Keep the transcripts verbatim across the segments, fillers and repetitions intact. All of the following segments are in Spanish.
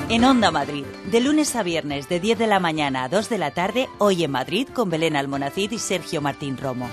En Onda Madrid, de lunes a viernes de diez de la mañana a dos de la tarde, Hoy en Madrid con Belén Almonacid y Sergio Martín Romo.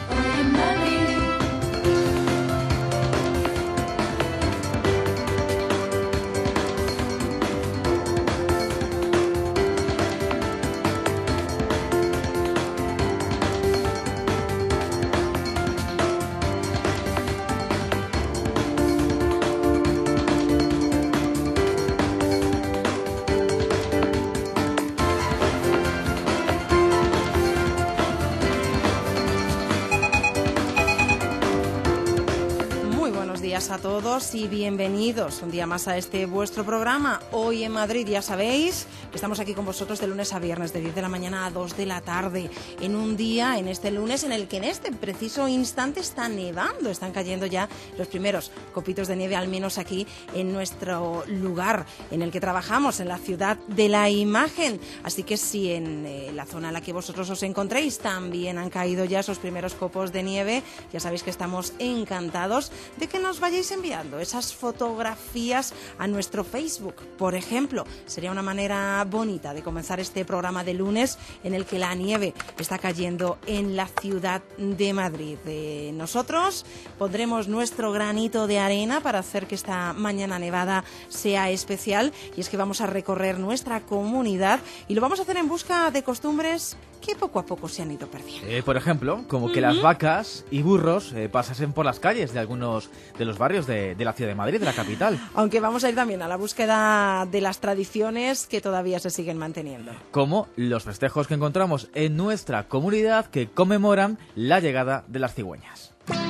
A todos y bienvenidos un día más a este vuestro programa Hoy en Madrid. Ya sabéis que estamos aquí con vosotros de lunes a viernes de diez de la mañana a dos de la tarde, en un día, en este lunes en el que en este preciso instante está nevando, están cayendo ya los primeros copitos de nieve, al menos aquí en nuestro lugar en el que trabajamos, en la ciudad de la imagen. Así que si en eh, la zona en la que vosotros os encontréis también han caído ya esos primeros copos de nieve, ya sabéis que estamos encantados de que nos vayáis enviando esas fotografías a nuestro Facebook, por ejemplo. Sería una manera bonita de comenzar este programa de lunes en el que la nieve está cayendo en la ciudad de Madrid. Eh, nosotros pondremos nuestro granito de arena para hacer que esta mañana nevada sea especial, y es que vamos a recorrer nuestra comunidad y lo vamos a hacer en busca de costumbres que poco a poco se han ido perdiendo. Eh, por ejemplo, como que Uh-huh. las vacas y burros eh, pasasen por las calles de algunos de los barrios de, de la ciudad de Madrid, de la capital. Aunque vamos a ir también a la búsqueda de las tradiciones que todavía se siguen manteniendo. Como los festejos que encontramos en nuestra comunidad que conmemoran la llegada de las cigüeñas.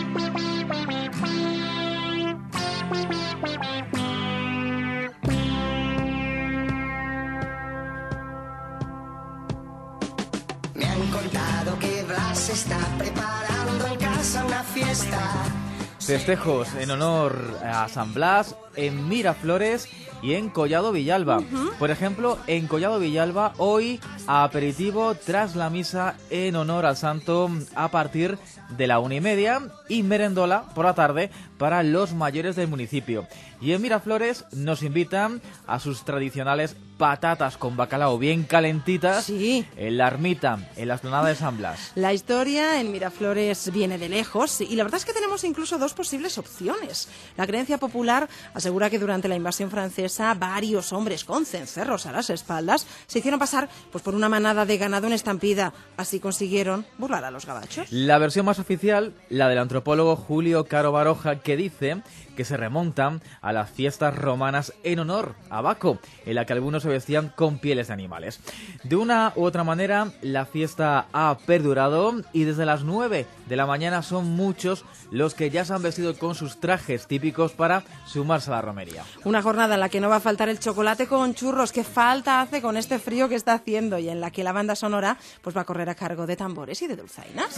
Me han contado que Blas está preparando en casa una fiesta. Festejos en honor a San Blas en Miraflores y en Collado Villalba. Uh-huh. Por ejemplo, en Collado Villalba hoy aperitivo tras la misa en honor al santo a partir de la una y media y merendola por la tarde para los mayores del municipio. Y en Miraflores nos invitan a sus tradicionales patatas con bacalao bien calentitas, sí, en la ermita, en la explanada de San Blas. La historia en Miraflores viene de lejos y la verdad es que tenemos incluso dos posibles opciones. La creencia popular asegura que durante la invasión francesa varios hombres con cencerros a las espaldas se hicieron pasar pues por una manada de ganado en estampida. Así consiguieron burlar a los gabachos. La versión más oficial, la del antropólogo Julio Caro Baroja, que dice que se remontan a las fiestas romanas en honor a Baco, en la que algunos se vestían con pieles de animales. De una u otra manera, la fiesta ha perdurado y desde las nueve de la mañana son muchos los que ya se han vestido con sus trajes típicos para sumarse a la romería. Una jornada en la que no va a faltar el chocolate con churros, que falta hace con este frío que está haciendo, y en la que la banda sonora pues va a correr a cargo de tambores y de dulzainas.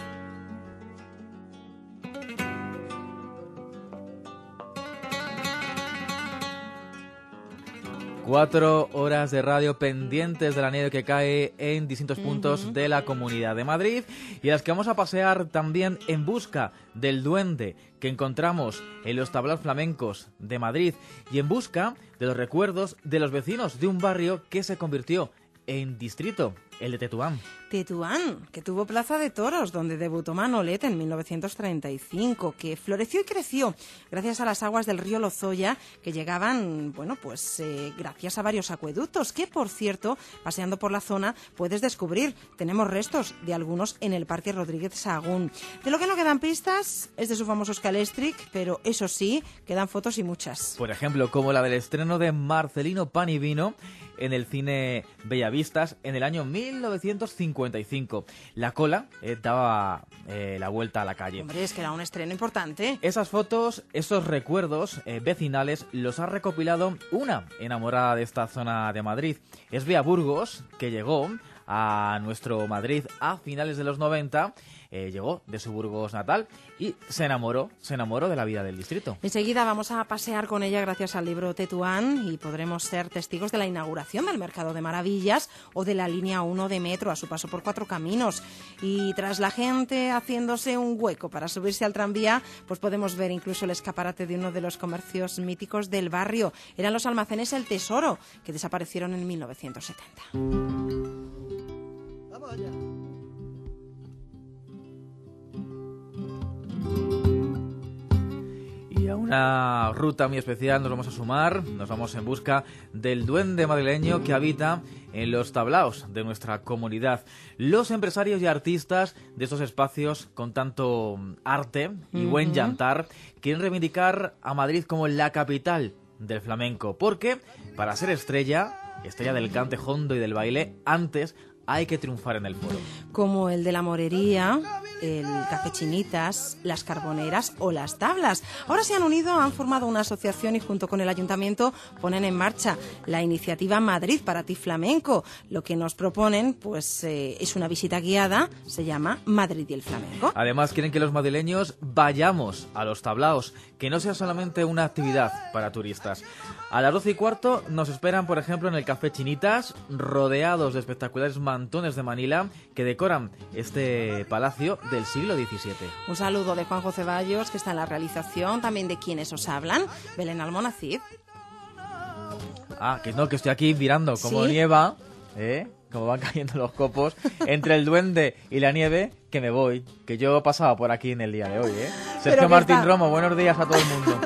Cuatro horas de radio pendientes de la nieve que cae en distintos puntos uh-huh. de la Comunidad de Madrid, y las que vamos a pasear también en busca del duende que encontramos en los tablaos flamencos de Madrid y en busca de los recuerdos de los vecinos de un barrio que se convirtió en distrito, el de Tetuán. Tetuán, que tuvo plaza de toros, donde debutó Manolete en mil novecientos treinta y cinco, que floreció y creció gracias a las aguas del río Lozoya, que llegaban, bueno, pues eh, gracias a varios acueductos, que por cierto, paseando por la zona, puedes descubrir, tenemos restos de algunos en el Parque Rodríguez Sagún. De lo que no quedan pistas es de su famoso Scalestric, pero eso sí, quedan fotos y muchas. Por ejemplo, como la del estreno de Marcelino Pan y Vino en el cine Bellavistas en el año mil novecientos cincuenta y cinco. La cola eh, daba eh, la vuelta a la calle. Hombre, es que era un estreno importante. Esas fotos, esos recuerdos eh, vecinales los ha recopilado una enamorada de esta zona de Madrid. Es Bea Burgos, que llegó a nuestro Madrid a finales de los noventa eh, llegó de su Burgos natal y se enamoró, se enamoró de la vida del distrito. Enseguida vamos a pasear con ella gracias al libro Tetuán y podremos ser testigos de la inauguración del Mercado de Maravillas o de la línea uno de metro a su paso por Cuatro Caminos. Y tras la gente haciéndose un hueco para subirse al tranvía, pues podemos ver incluso el escaparate de uno de los comercios míticos del barrio. Eran los almacenes El Tesoro, que desaparecieron en mil novecientos setenta. ¡Vamos allá! Y a una ruta muy especial nos vamos a sumar, nos vamos en busca del duende madrileño que habita en los tablaos de nuestra comunidad. Los empresarios y artistas de estos espacios con tanto arte y uh-huh. buen llantar quieren reivindicar a Madrid como la capital del flamenco, porque para ser estrella, estrella del cante hondo y del baile, antes hay que triunfar en el foro. Como el de la Morería, el Café Chinitas, las Carboneras o las Tablas. Ahora se han unido, han formado una asociación y junto con el ayuntamiento ponen en marcha la iniciativa Madrid para ti Flamenco. Lo que nos proponen pues eh, es una visita guiada, se llama Madrid y el Flamenco. Además quieren que los madrileños vayamos a los tablaos, que no sea solamente una actividad para turistas. A las doce y cuarto nos esperan, por ejemplo, en el Café Chinitas, rodeados de espectaculares mantones de Manila que decoran este palacio del siglo diecisiete. Un saludo de Juanjo Ceballos, que está en la realización, también de quienes os hablan, Belén Almonacid. Ah, que no, que estoy aquí mirando como ¿Sí? nieva, ¿eh? Como van cayendo los copos, entre el duende y la nieve, que me voy, que yo pasaba por aquí en el día de hoy, ¿eh? Sergio Martín está... Romo, buenos días a todo el mundo.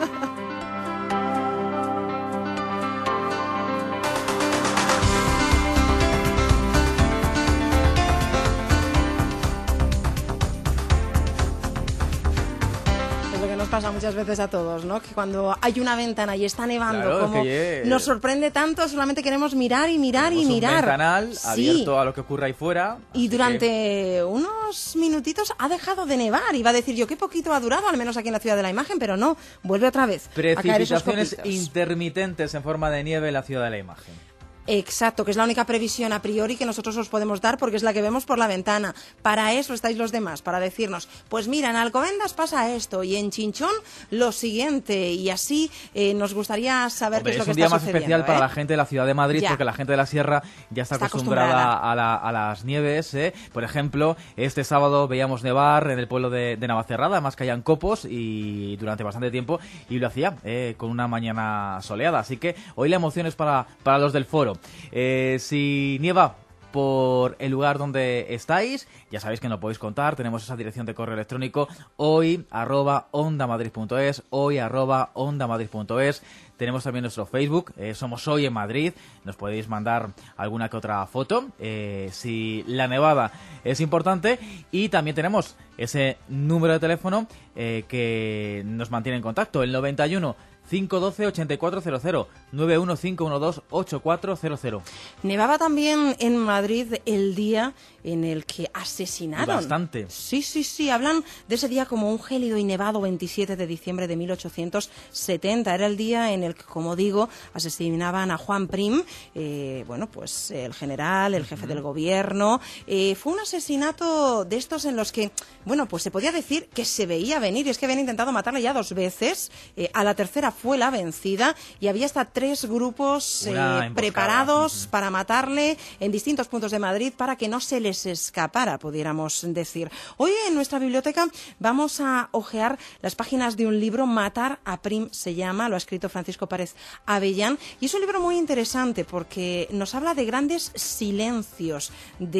Pasa muchas veces a todos, ¿no? Que cuando hay una ventana y está nevando, claro, como que nos sorprende tanto, solamente queremos mirar y mirar Tenemos y mirar. Un ventanal sí. abierto a lo que ocurra ahí fuera. Y durante que... unos minutitos ha dejado de nevar. Iba a decir yo, qué poquito ha durado, al menos aquí en la Ciudad de la Imagen, pero no, vuelve otra vez. Precipitaciones intermitentes en forma de nieve en la Ciudad de la Imagen. Exacto, que es la única previsión a priori que nosotros os podemos dar porque es la que vemos por la ventana. Para eso estáis los demás, para decirnos, pues mira, en Alcobendas pasa esto y en Chinchón lo siguiente, y así eh, nos gustaría saber Hombre, qué es lo que es un día está más sucediendo, especial ¿eh? para la gente de la Ciudad de Madrid, ya. porque la gente de la Sierra ya está, está acostumbrada, acostumbrada. A, la, a las nieves, ¿eh? Por ejemplo, este sábado veíamos nevar en el pueblo de, de Navacerrada, además caían copos y durante bastante tiempo, y lo hacía eh, con una mañana soleada, así que hoy la emoción es para, para los del foro. Eh, Si nieva por el lugar donde estáis, ya sabéis que nos podéis contar, tenemos esa dirección de correo electrónico hoy arroba ondamadrid punto es, hoy arroba ondamadrid punto es. Tenemos también nuestro Facebook, eh, somos Hoy en Madrid, nos podéis mandar alguna que otra foto, eh, si la nevada es importante, y también tenemos ese número de teléfono eh, que nos mantiene en contacto, el noventa y uno, cinco uno dos, ochenta y cuatro cero cero, nueve uno cinco uno dos, ocho cuatro cero cero. Nevaba también en Madrid el día en el que asesinaron. Bastante. Sí, sí, sí, hablan de ese día como un gélido y nevado veintisiete de diciembre de mil ochocientos setenta. Era el día en el que, como digo, asesinaban a Juan Prim, eh, bueno, pues el general, el jefe uh-huh. del gobierno. Eh, fue un asesinato de estos en los que, bueno, pues se podía decir que se veía venir, y es que habían intentado matarle ya dos veces, eh, a la tercera fue la vencida, y había hasta tres grupos eh, preparados uh-huh. para matarle en distintos puntos de Madrid para que no se les escapara, pudiéramos decir. Hoy en nuestra biblioteca vamos a hojear las páginas de un libro, Matar a Prim se llama, lo ha escrito Francisco Párez Avellán, y es un libro muy interesante porque nos habla de grandes silencios,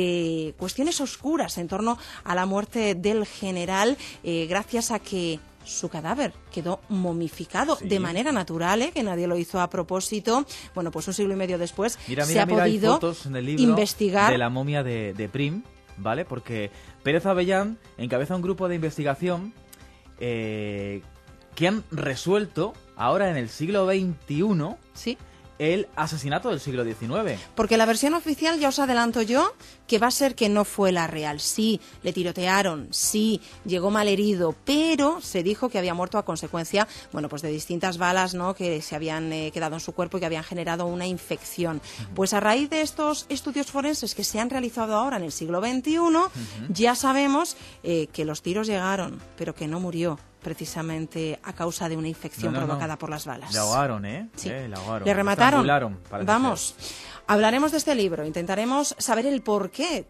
de cuestiones oscuras en torno a la muerte del general, eh, gracias a que su cadáver quedó momificado sí. de manera natural, ¿eh? Que nadie lo hizo a propósito. Bueno, pues un siglo y medio después mira, se mira, ha mira, podido hay fotos en el libro investigar de la momia de, de Prim, ¿vale? Porque Pérez Avellán encabeza un grupo de investigación eh, que han resuelto ahora en el siglo veintiuno ¿sí? el asesinato del siglo diecinueve. Porque la versión oficial, ya os adelanto yo, que va a ser que no fue la real. Sí, le tirotearon, sí, llegó malherido, pero se dijo que había muerto a consecuencia, bueno, pues de distintas balas, ¿no?, que se habían eh, quedado en su cuerpo y que habían generado una infección. Uh-huh. Pues a raíz de estos estudios forenses que se han realizado ahora en el siglo veintiuno, uh-huh. ya sabemos eh, que los tiros llegaron, pero que no murió precisamente a causa de una infección no, no, provocada no. por las balas. Le ahogaron, ¿eh? Sí. Eh, le ahogaron. Le remataron. Vamos. Ser. Hablaremos de este libro, intentaremos saber el por qué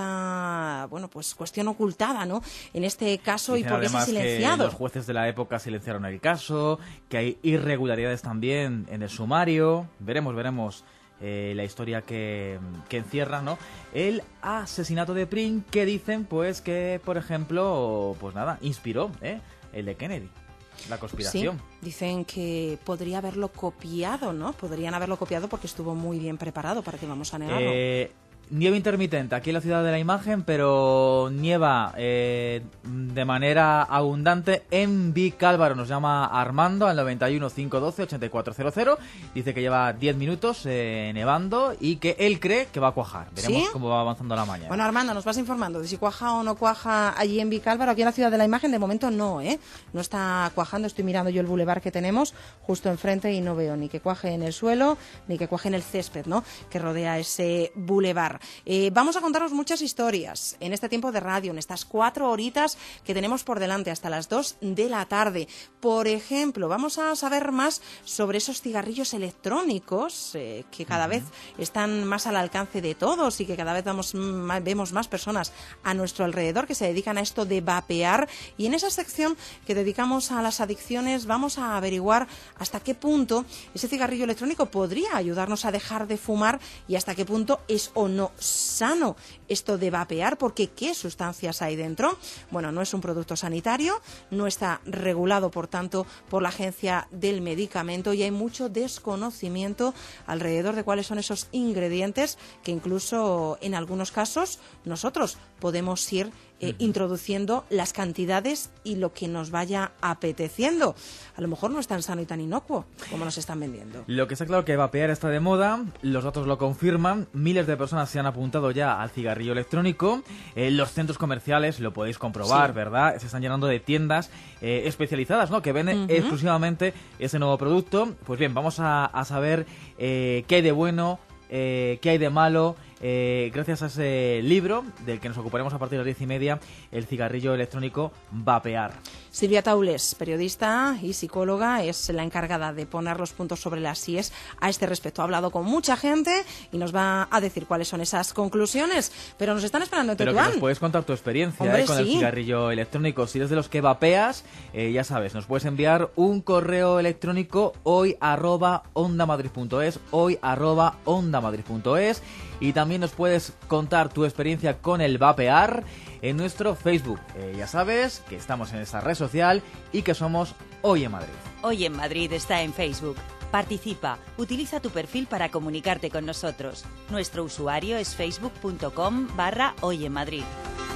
tanta, bueno, pues cuestión ocultada, ¿no?, en este caso. Dicen y por qué se ha silenciado. Que los jueces de la época silenciaron el caso, que hay irregularidades también en el sumario. Veremos, veremos eh, la historia que, que encierra, ¿no?, el asesinato de Pring, que dicen, pues, que, por ejemplo, pues nada, inspiró, ¿eh?, el de Kennedy. La conspiración. Sí, dicen que podría haberlo copiado, ¿no? Podrían haberlo copiado porque estuvo muy bien preparado, ¿para qué vamos a negarlo? Eh, nieve intermitente aquí en la ciudad de la imagen, pero nieva eh, de manera abundante en Vicálvaro. Nos llama Armando al noventa y uno, cinco doce, ochenta y cuatro cero cero. Dice que lleva diez minutos eh, nevando y que él cree que va a cuajar. Veremos ¿Sí? cómo va avanzando la mañana. Bueno, Armando, nos vas informando de si cuaja o no cuaja allí en Vicálvaro. Aquí en la ciudad de la imagen, de momento no, ¿eh? No está cuajando. Estoy mirando yo el bulevar que tenemos justo enfrente y no veo ni que cuaje en el suelo ni que cuaje en el césped, ¿no?, que rodea ese bulevar. Eh, vamos a contaros muchas historias en este tiempo de radio, en estas cuatro horitas que tenemos por delante hasta las dos de la tarde. Por ejemplo, vamos a saber más sobre esos cigarrillos electrónicos eh, que cada uh-huh. vez están más al alcance de todos y que cada vez vamos, más, vemos más personas a nuestro alrededor que se dedican a esto de vapear. Y en esa sección que dedicamos a las adicciones vamos a averiguar hasta qué punto ese cigarrillo electrónico podría ayudarnos a dejar de fumar y hasta qué punto es o no sano esto de vapear, porque ¿qué sustancias hay dentro? Bueno, no es un producto sanitario, no está regulado, por tanto, por la Agencia del Medicamento y hay mucho desconocimiento alrededor de cuáles son esos ingredientes que incluso en algunos casos nosotros podemos ir eh, introduciendo las cantidades y lo que nos vaya apeteciendo. A lo mejor no es tan sano y tan inocuo como nos están vendiendo. Lo que está claro que vapear está de moda, los datos lo confirman, miles de personas se han apuntado ya al cigarrillo electrónico, eh, los centros comerciales lo podéis comprobar, sí. ¿verdad? Se están llenando de tiendas eh, especializadas, ¿no?, que venden uh-huh. exclusivamente ese nuevo producto. Pues bien, vamos a, a saber eh, qué hay de bueno, eh, qué hay de malo. Eh, gracias a ese libro, del que nos ocuparemos a partir de las diez y media, el cigarrillo electrónico Vapear. Silvia Taules, periodista y psicóloga, es la encargada de poner los puntos sobre las íes a este respecto. Ha hablado con mucha gente y nos va a decir cuáles son esas conclusiones. Pero nos están esperando en Tetuán. Pero que nos puedes contar tu experiencia Hombre, eh, con sí. el cigarrillo electrónico. Si eres de los que vapeas, eh, ya sabes, nos puedes enviar un correo electrónico hoy arroba ondamadrid punto es, hoy arroba ondamadrid punto es. Y también nos puedes contar tu experiencia con el vapear en nuestro Facebook. Eh, ya sabes que estamos en esa red social y que somos Hoy en Madrid. Hoy en Madrid está en Facebook. Participa, utiliza tu perfil para comunicarte con nosotros. Nuestro usuario es facebook.com barra Hoy en Madrid.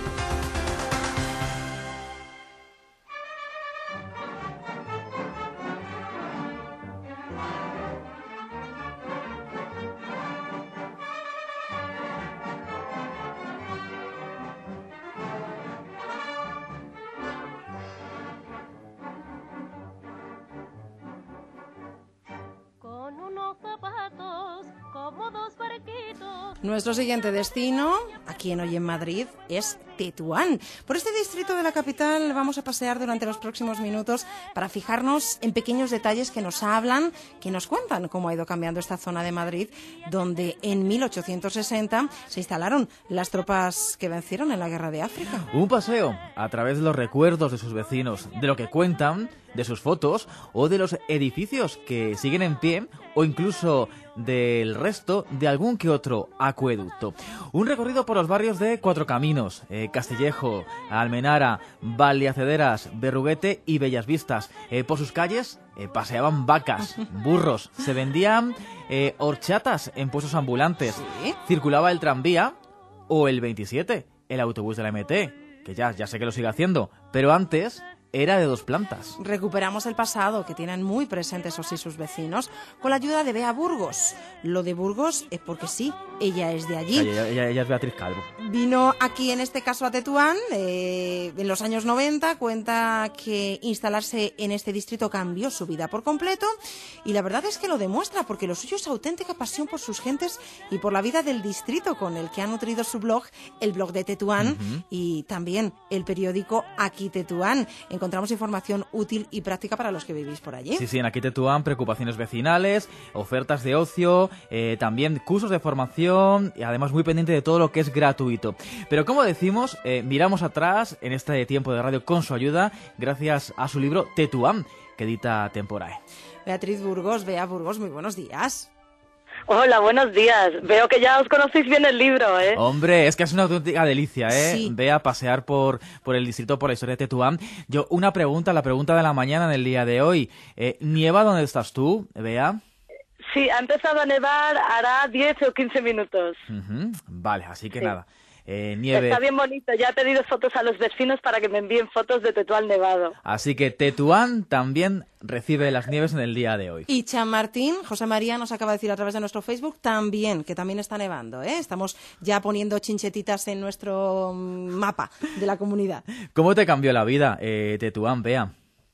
Nuestro siguiente destino, aquí en Hoy en Madrid, es Tetuán. Por este distrito de la capital vamos a pasear durante los próximos minutos para fijarnos en pequeños detalles que nos hablan, que nos cuentan cómo ha ido cambiando esta zona de Madrid, donde en mil ochocientos sesenta se instalaron las tropas que vencieron en la Guerra de África. Un paseo a través de los recuerdos de sus vecinos, de lo que cuentan, de sus fotos o de los edificios que siguen en pie o incluso del resto de algún que otro acueducto. Un recorrido por los barrios de Cuatro Caminos, eh, Castillejo, Almenara, Valdeacederas, Berruguete y Bellas Vistas. Eh, por sus calles eh, paseaban vacas, burros, se vendían eh, horchatas en puestos ambulantes, ¿Sí? circulaba el tranvía o el veintisiete, el autobús de la M T, que ya, ya sé que lo sigue haciendo, pero antes era de dos plantas. Recuperamos el pasado, que tienen muy presentes esos sí sus vecinos, con la ayuda de Bea Burgos. Lo de Burgos es porque sí, ella es de allí. Ella, ella, ella es Beatriz Calvo. Vino aquí, en este caso, a Tetuán, eh, en los años noventa. Cuenta que instalarse en este distrito cambió su vida por completo, y la verdad es que lo demuestra, porque lo suyo es auténtica pasión por sus gentes y por la vida del distrito, con el que ha nutrido su blog, el blog de Tetuán, uh-huh. y también el periódico Aquí Tetuán. Encontramos información útil y práctica para los que vivís por allí. Sí, sí, en Aquí Tetuán, preocupaciones vecinales, ofertas de ocio, eh, también cursos de formación, y además muy pendiente de todo lo que es gratuito. Pero como decimos, eh, miramos atrás en este tiempo de radio con su ayuda, gracias a su libro Tetuán, que edita Temporae. Beatriz Burgos, Bea Burgos, muy buenos días. Hola, buenos días. Veo que ya os conocéis bien el libro, ¿eh? Hombre, es que es una auténtica delicia, ¿eh? Sí. Ve a pasear por, por el distrito, por la historia de Tetuán. Yo, una pregunta, la pregunta de la mañana en el día de hoy. Eh, ¿Nieva dónde estás tú, Bea? Sí, ha empezado a nevar, hará diez o quince minutos. Uh-huh. Vale, así que sí. nada. Eh, nieve. Está bien bonito, ya he pedido fotos a los vecinos para que me envíen fotos de Tetuán nevado. Así que Tetuán también recibe las nieves en el día de hoy. Y Chamartín, José María nos acaba de decir a través de nuestro Facebook también, que también está nevando, ¿eh? Estamos ya poniendo chinchetitas en nuestro mapa de la comunidad. ¿Cómo te cambió la vida, eh, Tetuán, Bea?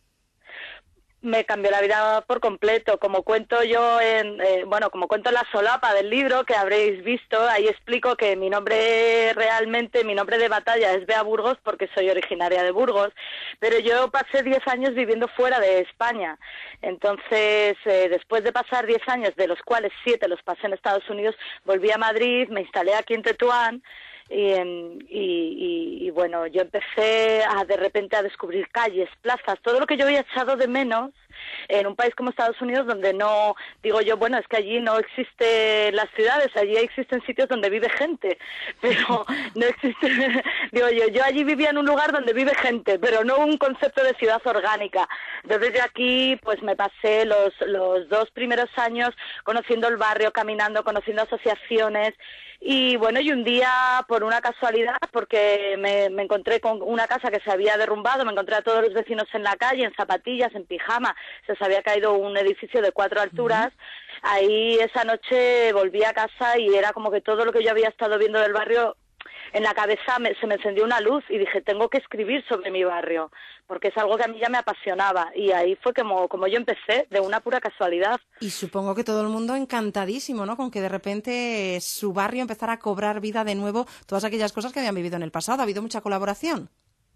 Me cambió la vida por completo, como cuento yo en, eh, bueno, como cuento en la solapa del libro que habréis visto, ahí explico que mi nombre realmente, mi nombre de batalla es Bea Burgos porque soy originaria de Burgos, pero yo pasé diez años viviendo fuera de España, entonces eh, después de pasar diez años, de los cuales siete los pasé en Estados Unidos, volví a Madrid, me instalé aquí en Tetuán. Y, y, y, y bueno, yo empecé a de repente a descubrir calles, plazas, todo lo que yo había echado de menos en un país como Estados Unidos, donde no, digo yo, bueno, es que allí no existen las ciudades, allí existen sitios donde vive gente, pero no existe, digo yo, yo allí vivía en un lugar donde vive gente, pero no un concepto de ciudad orgánica. Entonces yo aquí pues me pasé los, los dos primeros años conociendo el barrio, caminando, conociendo asociaciones. Y bueno, y un día, por una casualidad, porque me, me encontré con una casa que se había derrumbado, me encontré a todos los vecinos en la calle, en zapatillas, en pijama, se se había caído un edificio de cuatro alturas. Uh-huh. Ahí esa noche volví a casa y era como que todo lo que yo había estado viendo del barrio, en la cabeza me, se me encendió una luz y dije, tengo que escribir sobre mi barrio, porque es algo que a mí ya me apasionaba. Y ahí fue como, como yo empecé, de una pura casualidad. Y supongo que todo el mundo encantadísimo, ¿no? Con que de repente su barrio empezara a cobrar vida de nuevo, todas aquellas cosas que habían vivido en el pasado. ¿Ha habido mucha colaboración?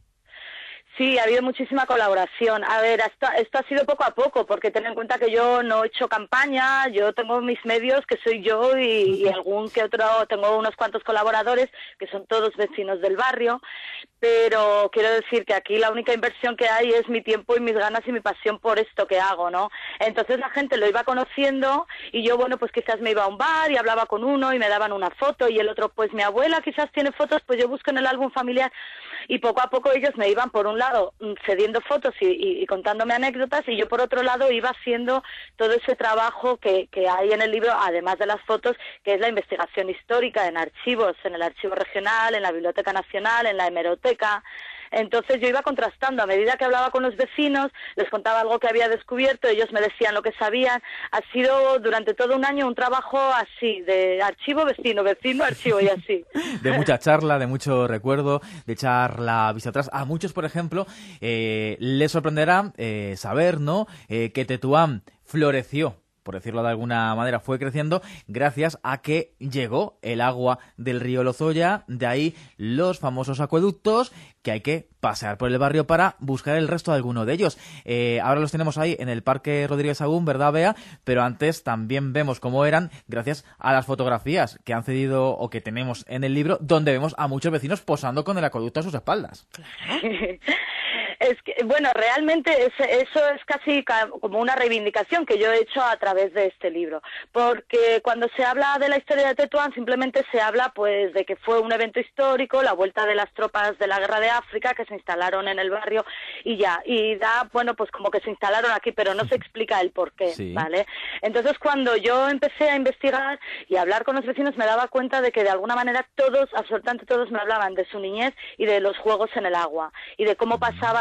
Sí, ha habido muchísima colaboración. A ver, esto, esto ha sido poco a poco, porque ten en cuenta que yo no he hecho campaña, yo tengo mis medios, que soy yo, y, y algún que otro, tengo unos cuantos colaboradores, que son todos vecinos del barrio, pero quiero decir que aquí la única inversión que hay es mi tiempo y mis ganas y mi pasión por esto que hago, ¿no? Entonces la gente lo iba conociendo, y yo, bueno, pues quizás me iba a un bar y hablaba con uno y me daban una foto, y el otro, pues mi abuela quizás tiene fotos, pues yo busco en el álbum familiar, y poco a poco ellos me iban, por un lado, cediendo fotos y, y, y contándome anécdotas, y yo por otro lado iba haciendo todo ese trabajo que, que hay en el libro, además de las fotos, que es la investigación histórica en archivos, en el Archivo Regional, en la Biblioteca Nacional, en la Hemeroteca. Entonces yo iba contrastando, a medida que hablaba con los vecinos, les contaba algo que había descubierto, ellos me decían lo que sabían. Ha sido durante todo un año un trabajo así, de archivo, vecino, vecino, archivo y así. De mucha charla, de mucho recuerdo, de echar la vista atrás. A muchos, por ejemplo, eh, les sorprenderá eh, saber, ¿no?, eh, que Tetuán floreció, por decirlo de alguna manera, fue creciendo gracias a que llegó el agua del río Lozoya, de ahí los famosos acueductos, que hay que pasear por el barrio para buscar el resto de alguno de ellos. Eh, ahora los tenemos ahí en el Parque Rodríguez Sagún, ¿verdad, Bea? Pero antes también vemos cómo eran gracias a las fotografías que han cedido o que tenemos en el libro, donde vemos a muchos vecinos posando con el acueducto a sus espaldas. Claro. Es que, bueno, realmente es, eso es casi ca- como una reivindicación que yo he hecho a través de este libro, porque cuando se habla de la historia de Tetuán simplemente se habla pues de que fue un evento histórico, la vuelta de las tropas de la Guerra de África que se instalaron en el barrio y ya, y da, bueno, pues como que se instalaron aquí, pero no se explica el por qué, sí. ¿Vale? Entonces cuando yo empecé a investigar y a hablar con los vecinos me daba cuenta de que de alguna manera todos, absolutamente todos me hablaban de su niñez y de los juegos en el agua y de cómo pasaban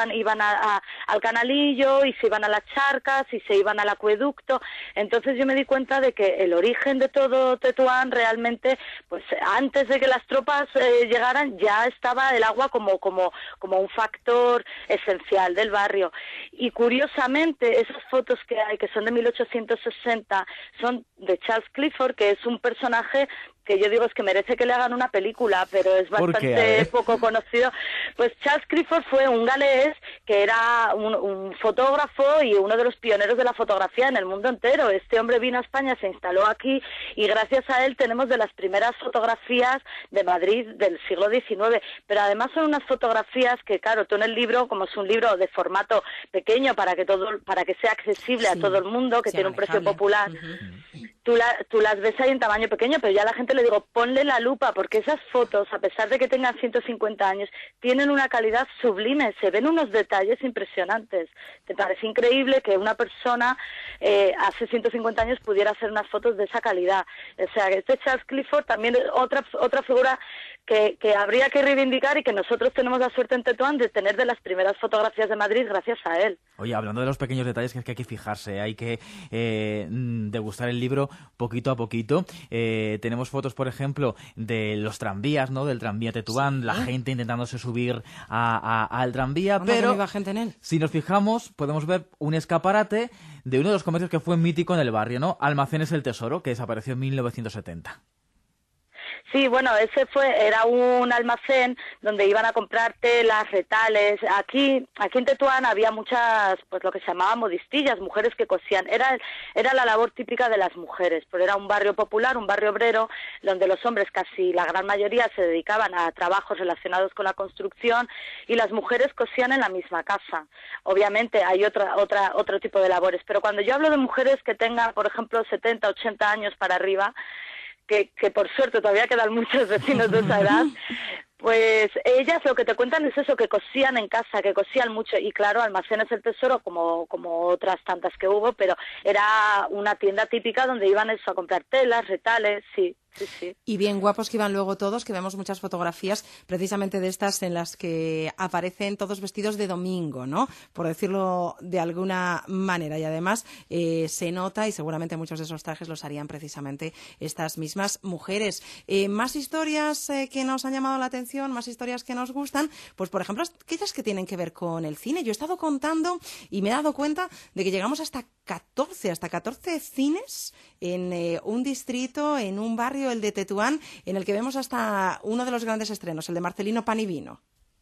iban iban a, a, al canalillo, y se iban a las charcas, y se iban al acueducto. Entonces yo me di cuenta de que el origen de todo Tetuán realmente, pues antes de que las tropas eh, llegaran, ya estaba el agua como, como, como un factor esencial del barrio. Y curiosamente, esas fotos que hay, que son de mil ochocientos sesenta, son de Charles Clifford, que es un personaje que yo digo es que merece que le hagan una película, pero es bastante poco conocido. Pues Charles Clifford fue un galés que era un, un fotógrafo y uno de los pioneros de la fotografía en el mundo entero. Este hombre vino a España, se instaló aquí, y gracias a él tenemos de las primeras fotografías de Madrid del siglo diecinueve. Pero además son unas fotografías que, claro, tú en el libro, como es un libro de formato pequeño para que todo, para que sea accesible sí, a todo el mundo, que tiene un precio popular, uh-huh. tú, la, tú las ves ahí en tamaño pequeño, pero ya la gente le digo, ponle la lupa, porque esas fotos, a pesar de que tengan ciento cincuenta años, tienen una calidad sublime, se ven unos detalles impresionantes. Te parece increíble que una persona eh, hace ciento cincuenta años pudiera hacer unas fotos de esa calidad. O sea, este Charles Clifford también es otra, otra figura que, que habría que reivindicar, y que nosotros tenemos la suerte en Tetuán de tener de las primeras fotografías de Madrid gracias a él. Oye, hablando de los pequeños detalles, que es que hay que fijarse, hay que eh, degustar el libro poquito a poquito. Eh, tenemos fotos, por ejemplo, de los tranvías, ¿no? Del tranvía Tetuán, sí, la gente intentándose subir a, a, al tranvía, pero iba gente en él. Si nos fijamos, podemos ver un escaparate de uno de los comercios que fue mítico en el barrio, ¿no? Almacenes El Tesoro, que desapareció en mil novecientos setenta. Sí, bueno, ese fue era un almacén donde iban a comprar telas, retales. Aquí, aquí en Tetuán había muchas, pues lo que se llamaban modistillas, mujeres que cosían. Era, era la labor típica de las mujeres, pero era un barrio popular, un barrio obrero, donde los hombres, casi la gran mayoría, se dedicaban a trabajos relacionados con la construcción, y las mujeres cosían en la misma casa. Obviamente hay otra, otra, otro tipo de labores, pero cuando yo hablo de mujeres que tengan, por ejemplo, setenta, ochenta años para arriba, Que, que por suerte todavía quedan muchos vecinos de esa edad, pues ellas lo que te cuentan es eso, que cosían en casa, que cosían mucho. Y claro, Almacenes El Tesoro, como, como otras tantas que hubo, pero era una tienda típica donde iban eso, a comprar telas, retales, sí. Sí, sí. Y bien guapos que iban luego todos, que vemos muchas fotografías precisamente de estas en las que aparecen todos vestidos de domingo, ¿no? Por decirlo de alguna manera. Y además eh, se nota, y seguramente muchos de esos trajes los harían precisamente estas mismas mujeres. Eh, más historias eh, que nos han llamado la atención, más historias que nos gustan, pues por ejemplo aquellas que tienen que ver con el cine. Yo he estado contando y me he dado cuenta de que llegamos hasta catorce, hasta catorce cines en eh, un distrito, en un barrio, el de Tetuán, en el que vemos hasta uno de los grandes estrenos, el de Marcelino Pan y Vino.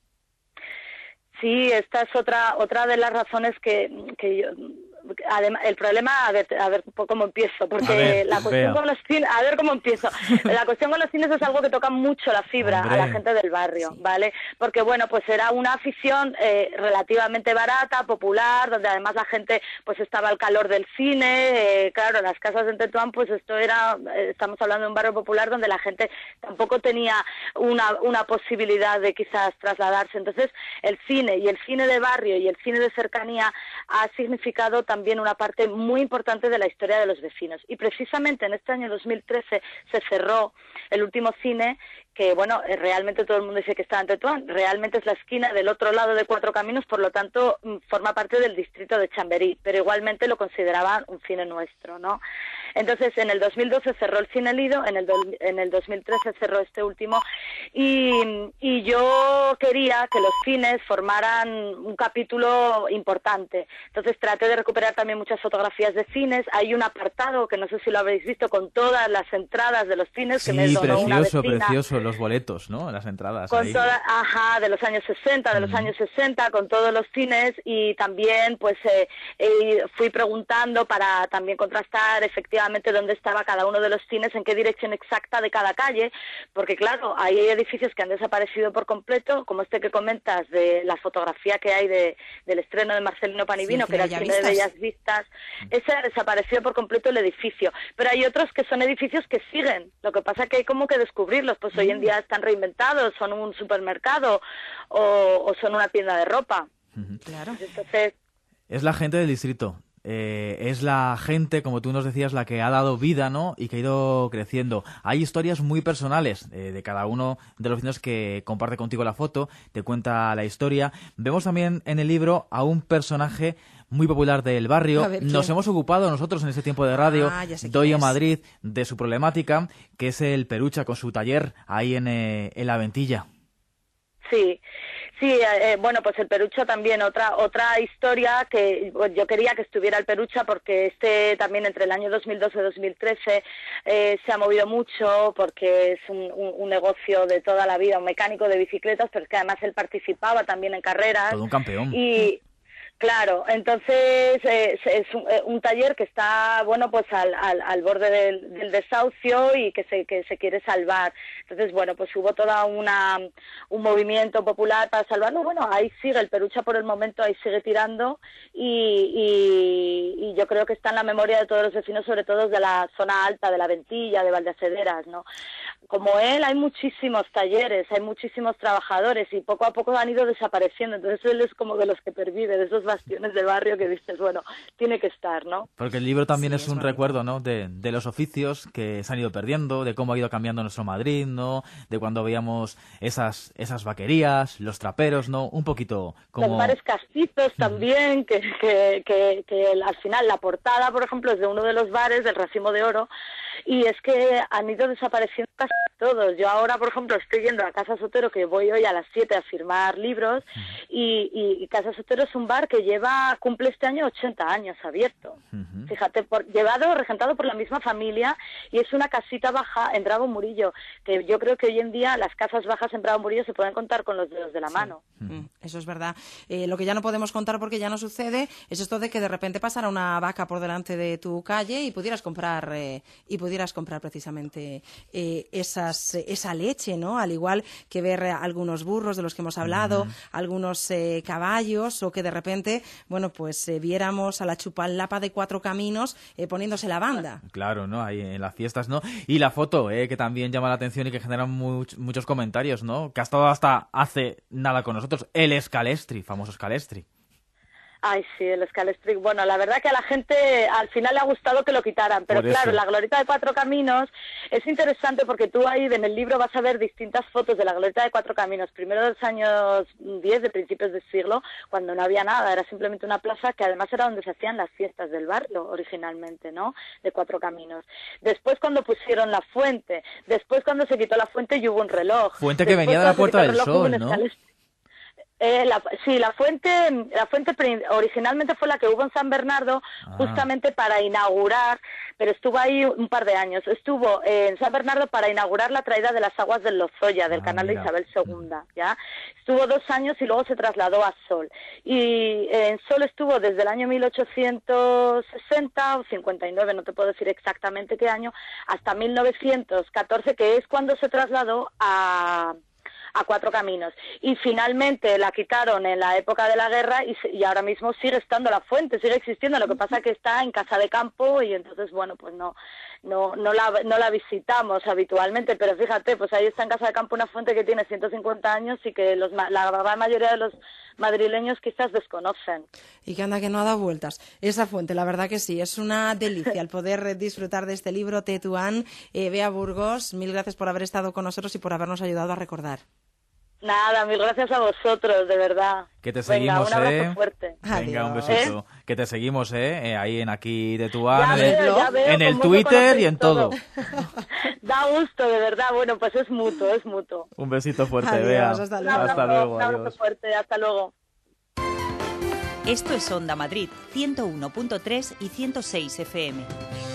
Sí, esta es otra otra de las razones que, que yo... Además, el problema, a ver, a ver cómo empiezo, porque ver, la cuestión vea. con los cines, a ver cómo empiezo. La cuestión con los cines es algo que toca mucho la fibra Hombre. a la gente del barrio, sí. ¿vale? Porque bueno, pues era una afición eh, relativamente barata, popular, donde además la gente, pues estaba al calor del cine, eh, claro, las casas de Tetuán, pues esto era, eh, estamos hablando de un barrio popular donde la gente tampoco tenía una, una posibilidad de quizás trasladarse. Entonces, el cine y el cine de barrio y el cine de cercanía ha significado también una parte muy importante de la historia de los vecinos. Y precisamente en este año dos mil trece se cerró el último cine, que bueno, realmente todo el mundo dice que está en Tetuán, realmente es la esquina del otro lado de Cuatro Caminos, por lo tanto forma parte del distrito de Chamberí, pero igualmente lo consideraban un cine nuestro, ¿no? Entonces en el dos mil doce cerró el Cine Lido, en el, do, en el dos mil trece cerró este último, y, y yo quería que los cines formaran un capítulo importante. Entonces traté de recuperar también muchas fotografías de cines. Hay un apartado, que no sé si lo habréis visto, con todas las entradas de los cines, sí, que me donó precioso, una vecina. precioso, los boletos, ¿no? Las entradas. Con ahí. toda, ajá, de los años sesenta, de los mm. años sesenta, con todos los cines, y también pues eh, eh, fui preguntando para también contrastar efectivamente dónde estaba cada uno de los cines, en qué dirección exacta de cada calle, porque claro, hay edificios que han desaparecido por completo, como este que comentas, de la fotografía que hay de, del estreno de Marcelino Pan y Vino, sí, que era el cine de Bellas Vistas. Ese ha desaparecido por completo el edificio, pero hay otros que son edificios que siguen, lo que pasa que hay como que descubrirlos, pues mm. hoy en día están reinventados, son un supermercado o, o son una tienda de ropa. Uh-huh. Claro. Entonces, es la gente del distrito. eh, es la gente, como tú nos decías, la que ha dado vida, ¿no? Y que ha ido creciendo. Hay historias muy personales eh, de cada uno de los vecinos que comparte contigo la foto, te cuenta la historia. Vemos también en el libro a un personaje muy popular del barrio. Nos hemos ocupado nosotros en este tiempo de radio, ah, Doy a Madrid, de su problemática, que es el Perucha con su taller ahí en, eh, en la Ventilla. Sí, sí, eh, bueno, pues el Perucha también, otra otra historia que bueno, yo quería que estuviera el Perucha porque este también entre el año dos mil doce y dos mil trece eh, se ha movido mucho porque es un, un, un negocio de toda la vida, un mecánico de bicicletas, pero es que además él participaba también en carreras. Todo un campeón. Y claro, entonces eh, es un, un taller que está, bueno, pues al, al, al borde del, del desahucio y que se que se quiere salvar. Entonces, bueno, pues hubo toda una un movimiento popular para salvarlo. Bueno, ahí sigue el Perucha por el momento, ahí sigue tirando y, y, y yo creo que está en la memoria de todos los vecinos, sobre todo de la zona alta, de la Ventilla, de Valdecederas, ¿no? Como él, hay muchísimos talleres, hay muchísimos trabajadores y poco a poco han ido desapareciendo. Entonces él es como de los que pervive, de esos bastiones del barrio que dices, bueno, tiene que estar, ¿no? Porque el libro también sí, es, es un bonito. recuerdo, ¿no? De, de los oficios que se han ido perdiendo, de cómo ha ido cambiando nuestro Madrid, ¿no? De cuando veíamos esas esas vaquerías, los traperos, ¿no? Un poquito como... Los bares castizos también, que, que, que, que al final la portada, por ejemplo, es de uno de los bares, del Racimo de Oro, y es que han ido desapareciendo casi todos. Yo ahora, por ejemplo, estoy yendo a Casa Sotero, que voy hoy a las siete a firmar libros, y, y, y Casa Sotero es un bar que lleva, cumple este año ochenta años abierto. Uh-huh. Fíjate, por, llevado, regentado por la misma familia, y es una casita baja en Bravo Murillo, que yo creo que hoy en día las casas bajas en Bravo Murillo se pueden contar con los dedos de la sí. mano. Uh-huh. Eso es verdad. Eh, lo que ya no podemos contar porque ya no sucede es esto de que de repente pasara una vaca por delante de tu calle y pudieras comprar eh, y pudieras comprar precisamente eh, esas, eh, esa leche, ¿no? Al igual que ver eh, algunos burros de los que hemos hablado, uh-huh. algunos eh, caballos, o que de repente, bueno, pues eh, viéramos a la chupalapa de Cuatro Caminos eh, poniéndose la banda. Claro, ¿no? Ahí en las fiestas, ¿no? Y la foto, eh, que también llama la atención y que genera much, muchos comentarios, ¿no? Que ha estado hasta hace nada con nosotros, el Scalestri, famoso Scalestri. Ay, sí, el Scalestri. Bueno, la verdad que a la gente al final le ha gustado que lo quitaran, pero claro, la glorieta de Cuatro Caminos es interesante porque tú ahí en el libro vas a ver distintas fotos de la glorieta de Cuatro Caminos, primero de los años diez, de principios del siglo, cuando no había nada, era simplemente una plaza que además era donde se hacían las fiestas del barrio originalmente, ¿no? De Cuatro Caminos. Después cuando pusieron la fuente, después cuando se quitó la fuente y hubo un reloj. Fuente que después, venía de la Puerta del Sol, ¿no? Eh, la, sí, la fuente, la fuente originalmente fue la que hubo en San Bernardo, ah. justamente para inaugurar, pero estuvo ahí un par de años. Estuvo eh, en San Bernardo para inaugurar la traída de las aguas del Lozoya, del ah, canal mira. de Isabel segunda, ¿ya? Estuvo dos años y luego se trasladó a Sol. Y eh, en Sol estuvo desde el año mil ochocientos sesenta o cincuenta y nueve, no te puedo decir exactamente qué año, hasta mil novecientos catorce, que es cuando se trasladó a... a Cuatro Caminos. Y finalmente la quitaron en la época de la guerra y, y ahora mismo sigue estando la fuente, sigue existiendo, lo que pasa que está en Casa de Campo y entonces, bueno, pues no no no la, no la visitamos habitualmente, pero fíjate, pues ahí está en Casa de Campo una fuente que tiene ciento cincuenta años y que los, la gran mayoría de los madrileños quizás desconocen. Y que anda que no ha dado vueltas. Esa fuente, la verdad que sí, es una delicia el poder disfrutar de este libro, Tetuán. Eh, Bea Burgos, mil gracias por haber estado con nosotros y por habernos ayudado a recordar. Nada, mil gracias a vosotros, de verdad. Que te seguimos, Venga, un abrazo eh. fuerte. Venga, Adiós. un besito. ¿Eh? Que te seguimos, eh, eh ahí en aquí de Tetuán, en el, veo, veo en el Twitter y en todo. todo. Da gusto, de verdad. Bueno, pues es mutuo, es mutuo. Un besito fuerte, Adiós, Bea. Hasta luego. Hasta luego, un abrazo adiós. fuerte, hasta luego. Esto es Onda Madrid, ciento uno punto tres y ciento seis F M.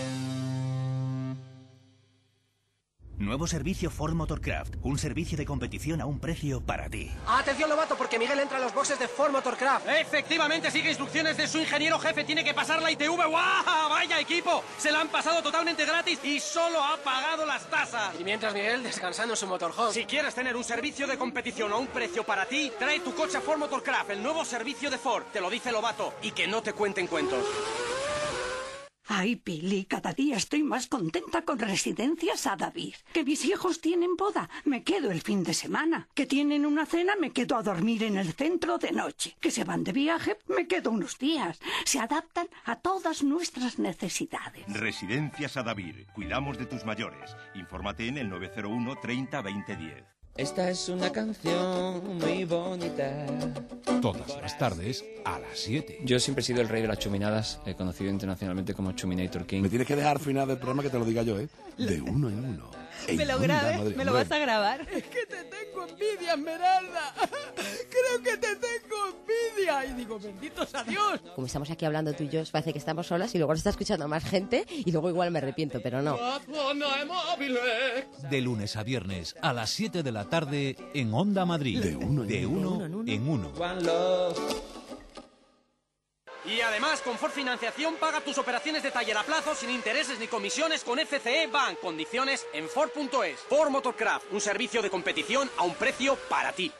Nuevo servicio Ford Motorcraft, un servicio de competición a un precio para ti. Atención, novato, porque Miguel entra a los boxes de Ford Motorcraft. Efectivamente, sigue instrucciones de su ingeniero jefe, tiene que pasar la I T V. ¡Guau! ¡Vaya equipo! Se la han pasado totalmente gratis y solo ha pagado las tasas. Y mientras Miguel descansando en su motorhome. Si quieres tener un servicio de competición a un precio para ti, trae tu coche a Ford Motorcraft, el nuevo servicio de Ford. Te lo dice Lobato, y que no te cuenten cuentos. Ay, Pili, cada día estoy más contenta con Residencias Adavír. Que mis hijos tienen boda, me quedo el fin de semana. Que tienen una cena, me quedo a dormir en el centro de noche. Que se van de viaje, me quedo unos días. Se adaptan a todas nuestras necesidades. Residencias Adavír. Cuidamos de tus mayores. Infórmate en el nueve cero uno treinta veinte diez. Esta es una canción muy bonita. Todas las tardes a las siete. Yo siempre he sido el rey de las chuminadas, he conocido internacionalmente como Chuminator King. Me tienes que dejar al final del programa que te lo diga yo, ¿eh? De uno en uno. Me lo grabes, me lo vas a grabar. Es que te tengo envidia, Esmeralda. Creo que te tengo envidia. Y digo, benditos a Dios. Como estamos aquí hablando tú y yo, parece que estamos solas y luego nos está escuchando más gente y luego igual me arrepiento, pero no. De lunes a viernes a las siete de la tarde en Onda Madrid. De uno en de uno, uno. En uno. En uno. One love. Y además, con Ford Financiación paga tus operaciones de taller a plazo sin intereses ni comisiones con F C E Bank. Condiciones en Ford punto es. Ford Motorcraft, un servicio de competición a un precio para ti.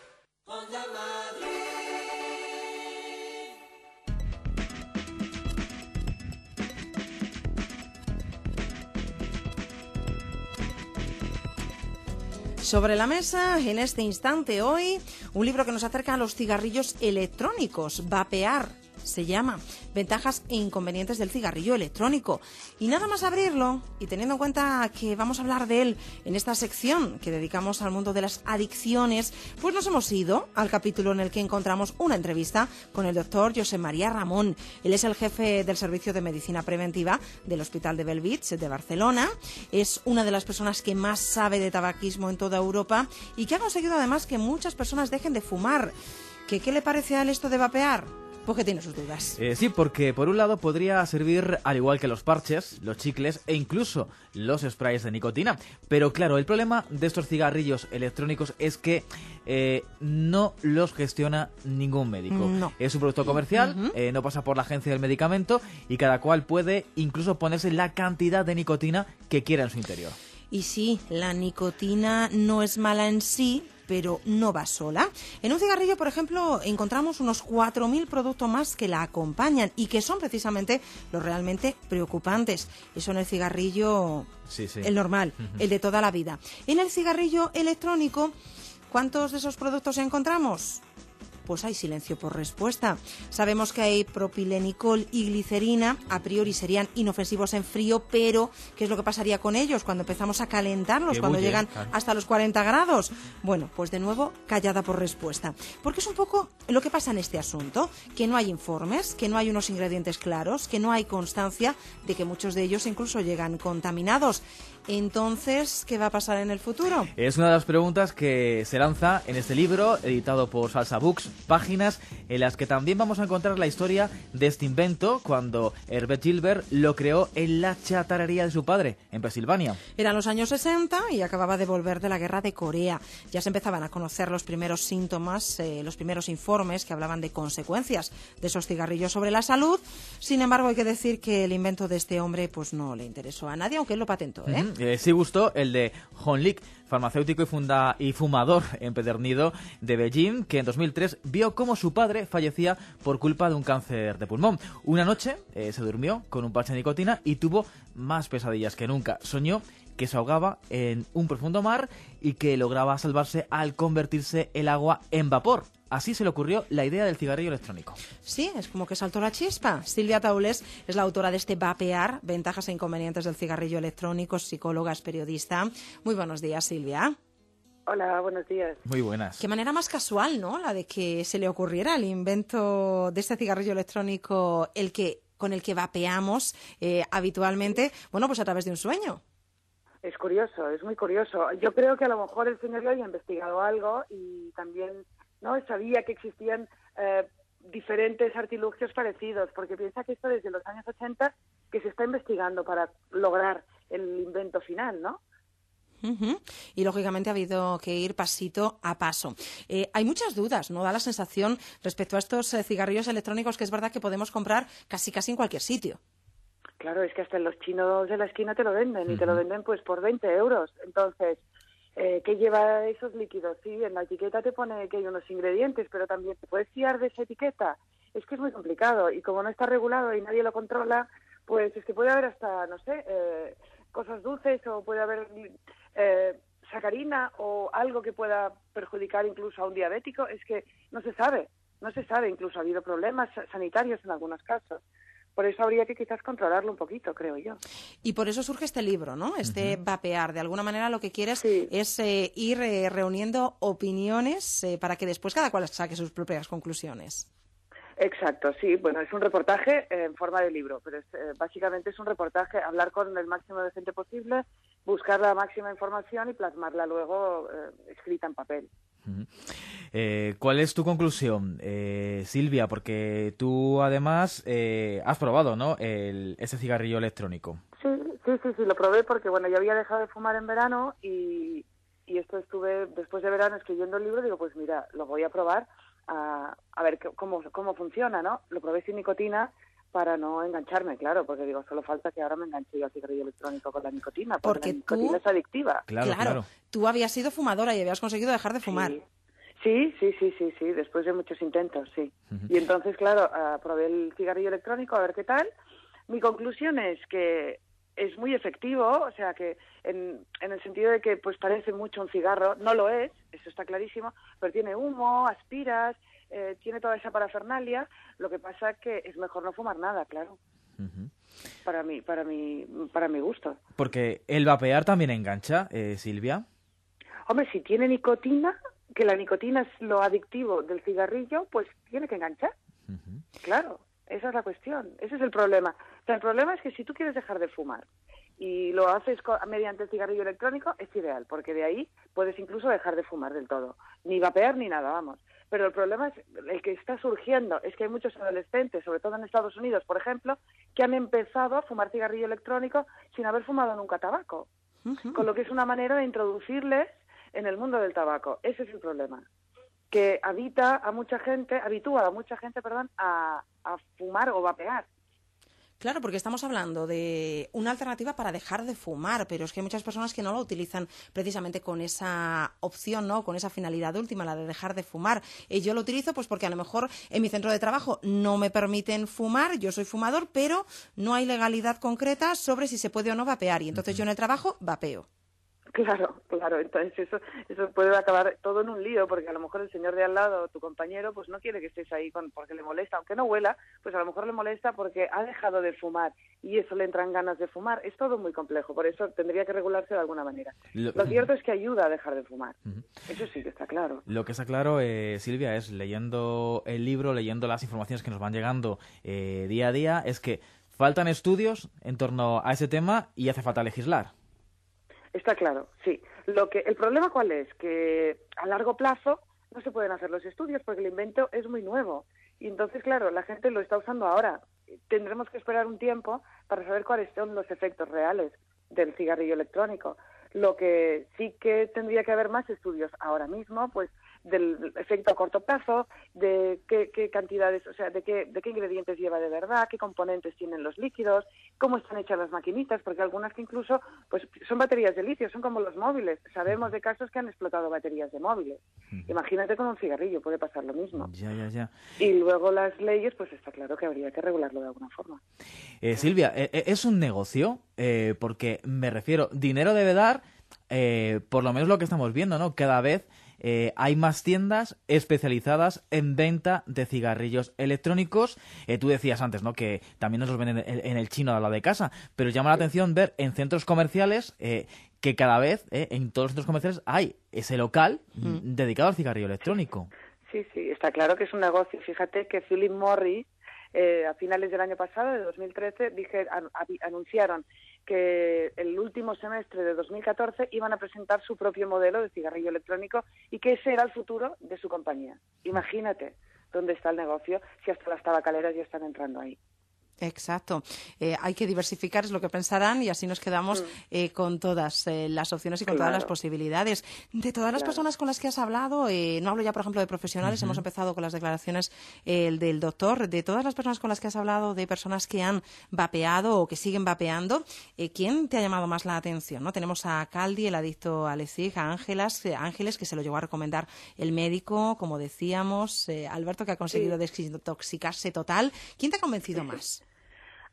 Sobre la mesa, en este instante hoy, un libro que nos acerca a los cigarrillos electrónicos, Vapear. Se llama Ventajas e inconvenientes del cigarrillo electrónico. Y nada más abrirlo, y teniendo en cuenta que vamos a hablar de él en esta sección que dedicamos al mundo de las adicciones, pues nos hemos ido al capítulo en el que encontramos una entrevista con el doctor José María Ramón. Él es el jefe del Servicio de Medicina Preventiva del Hospital de Bellvitge de Barcelona. Es una de las personas que más sabe de tabaquismo en toda Europa y que ha conseguido además que muchas personas dejen de fumar. ¿Qué, qué le parece a él esto de vapear? Porque tiene sus dudas. Eh, sí, porque por un lado podría servir al igual que los parches, los chicles e incluso los sprays de nicotina. Pero claro, el problema de estos cigarrillos electrónicos es que eh, no los gestiona ningún médico. No. Es un producto comercial, uh-huh. eh, no pasa por la agencia del medicamento y cada cual puede incluso ponerse la cantidad de nicotina que quiera en su interior. Y sí, la nicotina no es mala en sí, pero no va sola. En un cigarrillo, por ejemplo, encontramos unos cuatro mil productos más que la acompañan y que son precisamente los realmente preocupantes. Eso en el cigarrillo, sí, sí. el normal, uh-huh. el de toda la vida. En el cigarrillo electrónico, ¿cuántos de esos productos encontramos? Pues hay silencio por respuesta. Sabemos que hay propilenicol y glicerina, a priori serían inofensivos en frío, pero ¿qué es lo que pasaría con ellos cuando empezamos a calentarlos, que cuando bulle, llegan claro. hasta los cuarenta grados? Bueno, pues de nuevo, callada por respuesta. Porque es un poco lo que pasa en este asunto, que no hay informes, que no hay unos ingredientes claros, que no hay constancia de que muchos de ellos incluso llegan contaminados. Entonces, ¿qué va a pasar en el futuro? Es una de las preguntas que se lanza en este libro, editado por Salsa Books, páginas en las que también vamos a encontrar la historia de este invento cuando Herbert Gilbert lo creó en la chatarrería de su padre, en Pensilvania. Eran los años sesenta y acababa de volver de la guerra de Corea. Ya se empezaban a conocer los primeros síntomas, eh, los primeros informes que hablaban de consecuencias de esos cigarrillos sobre la salud. Sin embargo, hay que decir que el invento de este hombre pues no le interesó a nadie, aunque él lo patentó, ¿eh? Uh-huh. Eh, sí gustó el de Hon Lik, farmacéutico y, funda y fumador empedernido de Beijing, que en dos mil tres vio cómo su padre fallecía por culpa de un cáncer de pulmón. Una noche eh, se durmió con un parche de nicotina y tuvo más pesadillas que nunca. Soñó que se ahogaba en un profundo mar y que lograba salvarse al convertirse el agua en vapor. Así se le ocurrió la idea del cigarrillo electrónico. Sí, es como que saltó la chispa. Silvia Taules es la autora de este Vapear, Ventajas e inconvenientes del cigarrillo electrónico, psicóloga, es periodista. Muy buenos días, Silvia. Hola, buenos días. Muy buenas. Qué manera más casual, ¿no? La de que se le ocurriera el invento de este cigarrillo electrónico, el que con el que vapeamos eh, habitualmente, bueno, pues a través de un sueño. Es curioso, es muy curioso. Yo creo que a lo mejor el señor había investigado algo y también no sabía que existían eh, diferentes artilugios parecidos, porque piensa que esto desde los años ochenta que se está investigando para lograr el invento final, ¿no? Uh-huh. Y lógicamente ha habido que ir pasito a paso. Eh, hay muchas dudas, ¿no? Da la sensación respecto a estos eh, cigarrillos electrónicos que es verdad que podemos comprar casi casi en cualquier sitio. Claro, es que hasta en los chinos de la esquina te lo venden, uh-huh. y te lo venden pues por veinte euros. Entonces, eh, ¿qué lleva esos líquidos? Sí, en la etiqueta te pone que hay unos ingredientes, pero también te puedes fiar de esa etiqueta. Es que es muy complicado y como no está regulado y nadie lo controla, Pues es que puede haber hasta, no sé, eh, cosas dulces o puede haber eh, sacarina o algo que pueda perjudicar incluso a un diabético. Es que no se sabe, no se sabe. Incluso ha habido problemas sanitarios en algunos casos. Por eso habría que quizás controlarlo un poquito, creo yo. Y por eso surge este libro, ¿no? Este uh-huh. Vapear. De alguna manera lo que quieres sí. es eh, ir eh, reuniendo opiniones eh, para que después cada cual saque sus propias conclusiones. Exacto, sí. Bueno, es un reportaje en forma de libro, pero es, eh, básicamente es un reportaje, hablar con el máximo de gente posible, buscar la máxima información y plasmarla luego eh, escrita en papel. Uh-huh. Eh, ¿Cuál es tu conclusión, eh, Silvia? Porque tú además eh, has probado, ¿no? El, ese cigarrillo electrónico. Sí, sí, sí, sí, lo probé porque bueno, yo había dejado de fumar en verano y, y esto estuve después de verano escribiendo el libro. Digo, pues mira, lo voy a probar a, a ver cómo cómo funciona, ¿no? Lo probé sin nicotina para no engancharme, claro, porque digo, solo falta que ahora me enganche yo al cigarrillo electrónico con la nicotina, porque, porque la nicotina tú... es adictiva. Claro, claro, claro, tú habías sido fumadora y habías conseguido dejar de fumar. Sí. Sí, sí, sí, sí, sí, después de muchos intentos, sí. Uh-huh. Y entonces, claro, uh, probé el cigarrillo electrónico a ver qué tal. Mi conclusión es que es muy efectivo, o sea, que en, en el sentido de que pues parece mucho un cigarro, no lo es, eso está clarísimo, pero tiene humo, aspiras, eh, tiene toda esa parafernalia. Lo que pasa es que es mejor no fumar nada, claro. Uh-huh. Para mí, para mi, para mi gusto. Porque el vapear también engancha, eh, Silvia. Hombre, si tiene nicotina, que la nicotina es lo adictivo del cigarrillo, pues tiene que enganchar. Uh-huh. Claro, esa es la cuestión, ese es el problema. O sea, el problema es que si tú quieres dejar de fumar y lo haces co- mediante el cigarrillo electrónico, es ideal, porque de ahí puedes incluso dejar de fumar del todo. Ni vapear ni nada, vamos. Pero el problema es el que está surgiendo, es que hay muchos adolescentes, sobre todo en Estados Unidos, por ejemplo, que han empezado a fumar cigarrillo electrónico sin haber fumado nunca tabaco. Uh-huh. Con lo que es una manera de introducirles en el mundo del tabaco. Ese es el problema, que habita a mucha gente, habitúa a mucha gente, perdón, a, a fumar o vapear. Claro, porque estamos hablando de una alternativa para dejar de fumar, pero es que hay muchas personas que no lo utilizan precisamente con esa opción, ¿no? Con esa finalidad última, la de dejar de fumar. Eh, yo lo utilizo pues porque a lo mejor en mi centro de trabajo no me permiten fumar, yo soy fumador, pero no hay legalidad concreta sobre si se puede o no vapear, y entonces yo en el trabajo vapeo. Claro, claro, entonces eso eso puede acabar todo en un lío, porque a lo mejor el señor de al lado, tu compañero, pues no quiere que estés ahí con, porque le molesta, aunque no huela, pues a lo mejor le molesta porque ha dejado de fumar y eso le entran ganas de fumar. Es todo muy complejo, por eso tendría que regularse de alguna manera. Lo, Lo cierto es que ayuda a dejar de fumar, uh-huh. Eso sí que está claro. Lo que está claro, eh, Silvia, es leyendo el libro, leyendo las informaciones que nos van llegando eh, día a día, es que faltan estudios en torno a ese tema y hace falta legislar. Está claro, sí. Lo que el problema cuál es, que a largo plazo no se pueden hacer los estudios porque el invento es muy nuevo y entonces claro, la gente lo está usando ahora. Tendremos que esperar un tiempo para saber cuáles son los efectos reales del cigarrillo electrónico. Lo que sí que tendría que haber más estudios ahora mismo, pues del efecto a corto plazo, de qué, qué cantidades, o sea, de qué, de qué ingredientes lleva de verdad, qué componentes tienen los líquidos, cómo están hechas las maquinitas, porque algunas que incluso pues son baterías de litio, son como los móviles. Sabemos de casos que han explotado baterías de móviles. Uh-huh. Imagínate con un cigarrillo, puede pasar lo mismo. Ya, ya, ya. Y luego las leyes, pues está claro que habría que regularlo de alguna forma. Eh, Silvia, eh, ¿es un negocio? Eh, porque me refiero, dinero debe dar, eh, por lo menos lo que estamos viendo, ¿no? Cada vez Eh, hay más tiendas especializadas en venta de cigarrillos electrónicos. Eh, tú decías antes, ¿no?, que también nos los venden en, en el chino de la de casa, pero llama la atención ver en centros comerciales eh, que cada vez eh, en todos los centros comerciales hay ese local mm. dedicado al cigarrillo electrónico. Sí, sí, está claro que es un negocio. Fíjate que Philip Morris eh, a finales del año pasado, de dos mil trece, dije, an, anunciaron que el último semestre de dos mil catorce iban a presentar su propio modelo de cigarrillo electrónico y que ese era el futuro de su compañía. Imagínate dónde está el negocio si hasta las tabacaleras ya están entrando ahí. Exacto. Eh, hay que diversificar, es lo que pensarán, y así nos quedamos mm. eh, con todas eh, las opciones y con claro. todas las posibilidades. De todas las claro. personas con las que has hablado, eh, no hablo ya, por ejemplo, de profesionales, uh-huh. hemos empezado con las declaraciones eh, del doctor, de todas las personas con las que has hablado, de personas que han vapeado o que siguen vapeando, eh, ¿quién te ha llamado más la atención? ¿No? Tenemos a Caldi, el adicto al E C I G, a Ángelas, eh, Ángeles, que se lo llegó a recomendar el médico, como decíamos, eh, Alberto, que ha conseguido sí. desintoxicarse total. ¿Quién te ha convencido más?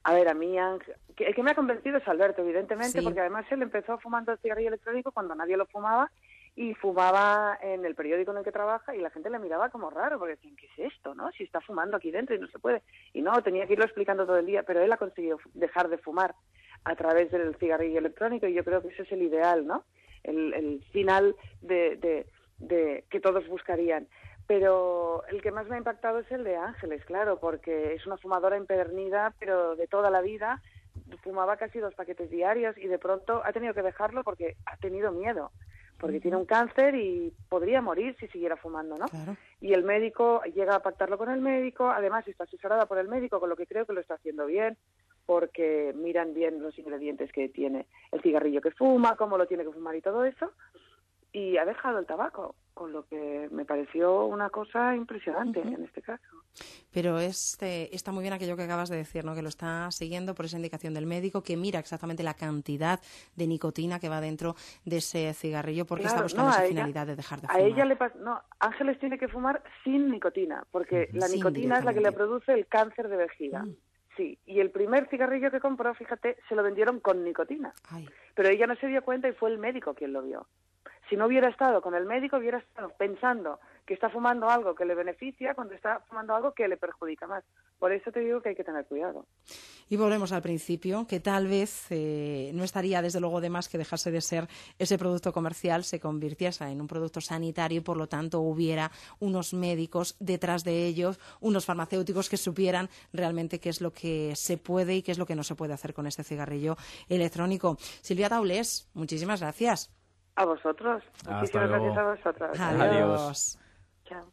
A ver, a mí, Ángel, el que me ha convencido es Alberto, evidentemente, Sí. porque además él empezó fumando el cigarrillo electrónico cuando nadie lo fumaba y fumaba en el periódico en el que trabaja y la gente le miraba como raro, porque decían, ¿qué es esto, no? Si está fumando aquí dentro y no se puede. Y no, tenía que irlo explicando todo el día, pero él ha conseguido dejar de fumar a través del cigarrillo electrónico y yo creo que ese es el ideal, ¿no? El, el final de, de, de que todos buscarían. Pero el que más me ha impactado es el de Ángeles, claro, porque es una fumadora empedernida, pero de toda la vida, fumaba casi dos paquetes diarios y de pronto ha tenido que dejarlo porque ha tenido miedo, porque uh-huh. tiene un cáncer y podría morir si siguiera fumando, ¿no? Claro. Y el médico llega a pactarlo con el médico, además está asesorada por el médico, con lo que creo que lo está haciendo bien, porque miran bien los ingredientes que tiene el cigarrillo que fuma, cómo lo tiene que fumar y todo eso, y ha dejado el tabaco, con lo que me pareció una cosa impresionante uh-huh. en este caso. Pero este, está muy bien aquello que acabas de decir, ¿no? Que lo está siguiendo por esa indicación del médico, que mira exactamente la cantidad de nicotina que va dentro de ese cigarrillo, porque claro, está buscando no, esa ella, finalidad de dejar de a fumar. A ella le pasa, no, Ángeles tiene que fumar sin nicotina, porque uh-huh. la Sin nicotina es la que le produce el cáncer de vejiga. Uh-huh. Sí, y el primer cigarrillo que compró, fíjate, se lo vendieron con nicotina. Ay. Pero ella no se dio cuenta y fue el médico quien lo vio. Si no hubiera estado con el médico, hubiera estado pensando que está fumando algo que le beneficia cuando está fumando algo que le perjudica más. Por eso te digo que hay que tener cuidado. Y volvemos al principio, que tal vez eh, no estaría desde luego de más que dejase de ser ese producto comercial, se convirtiese en un producto sanitario y por lo tanto hubiera unos médicos detrás de ellos, unos farmacéuticos que supieran realmente qué es lo que se puede y qué es lo que no se puede hacer con este cigarrillo electrónico. Silvia Taulés, muchísimas gracias. A vosotros. Hasta Muchísimas luego. gracias a vosotros. Adiós. Adiós. Chao.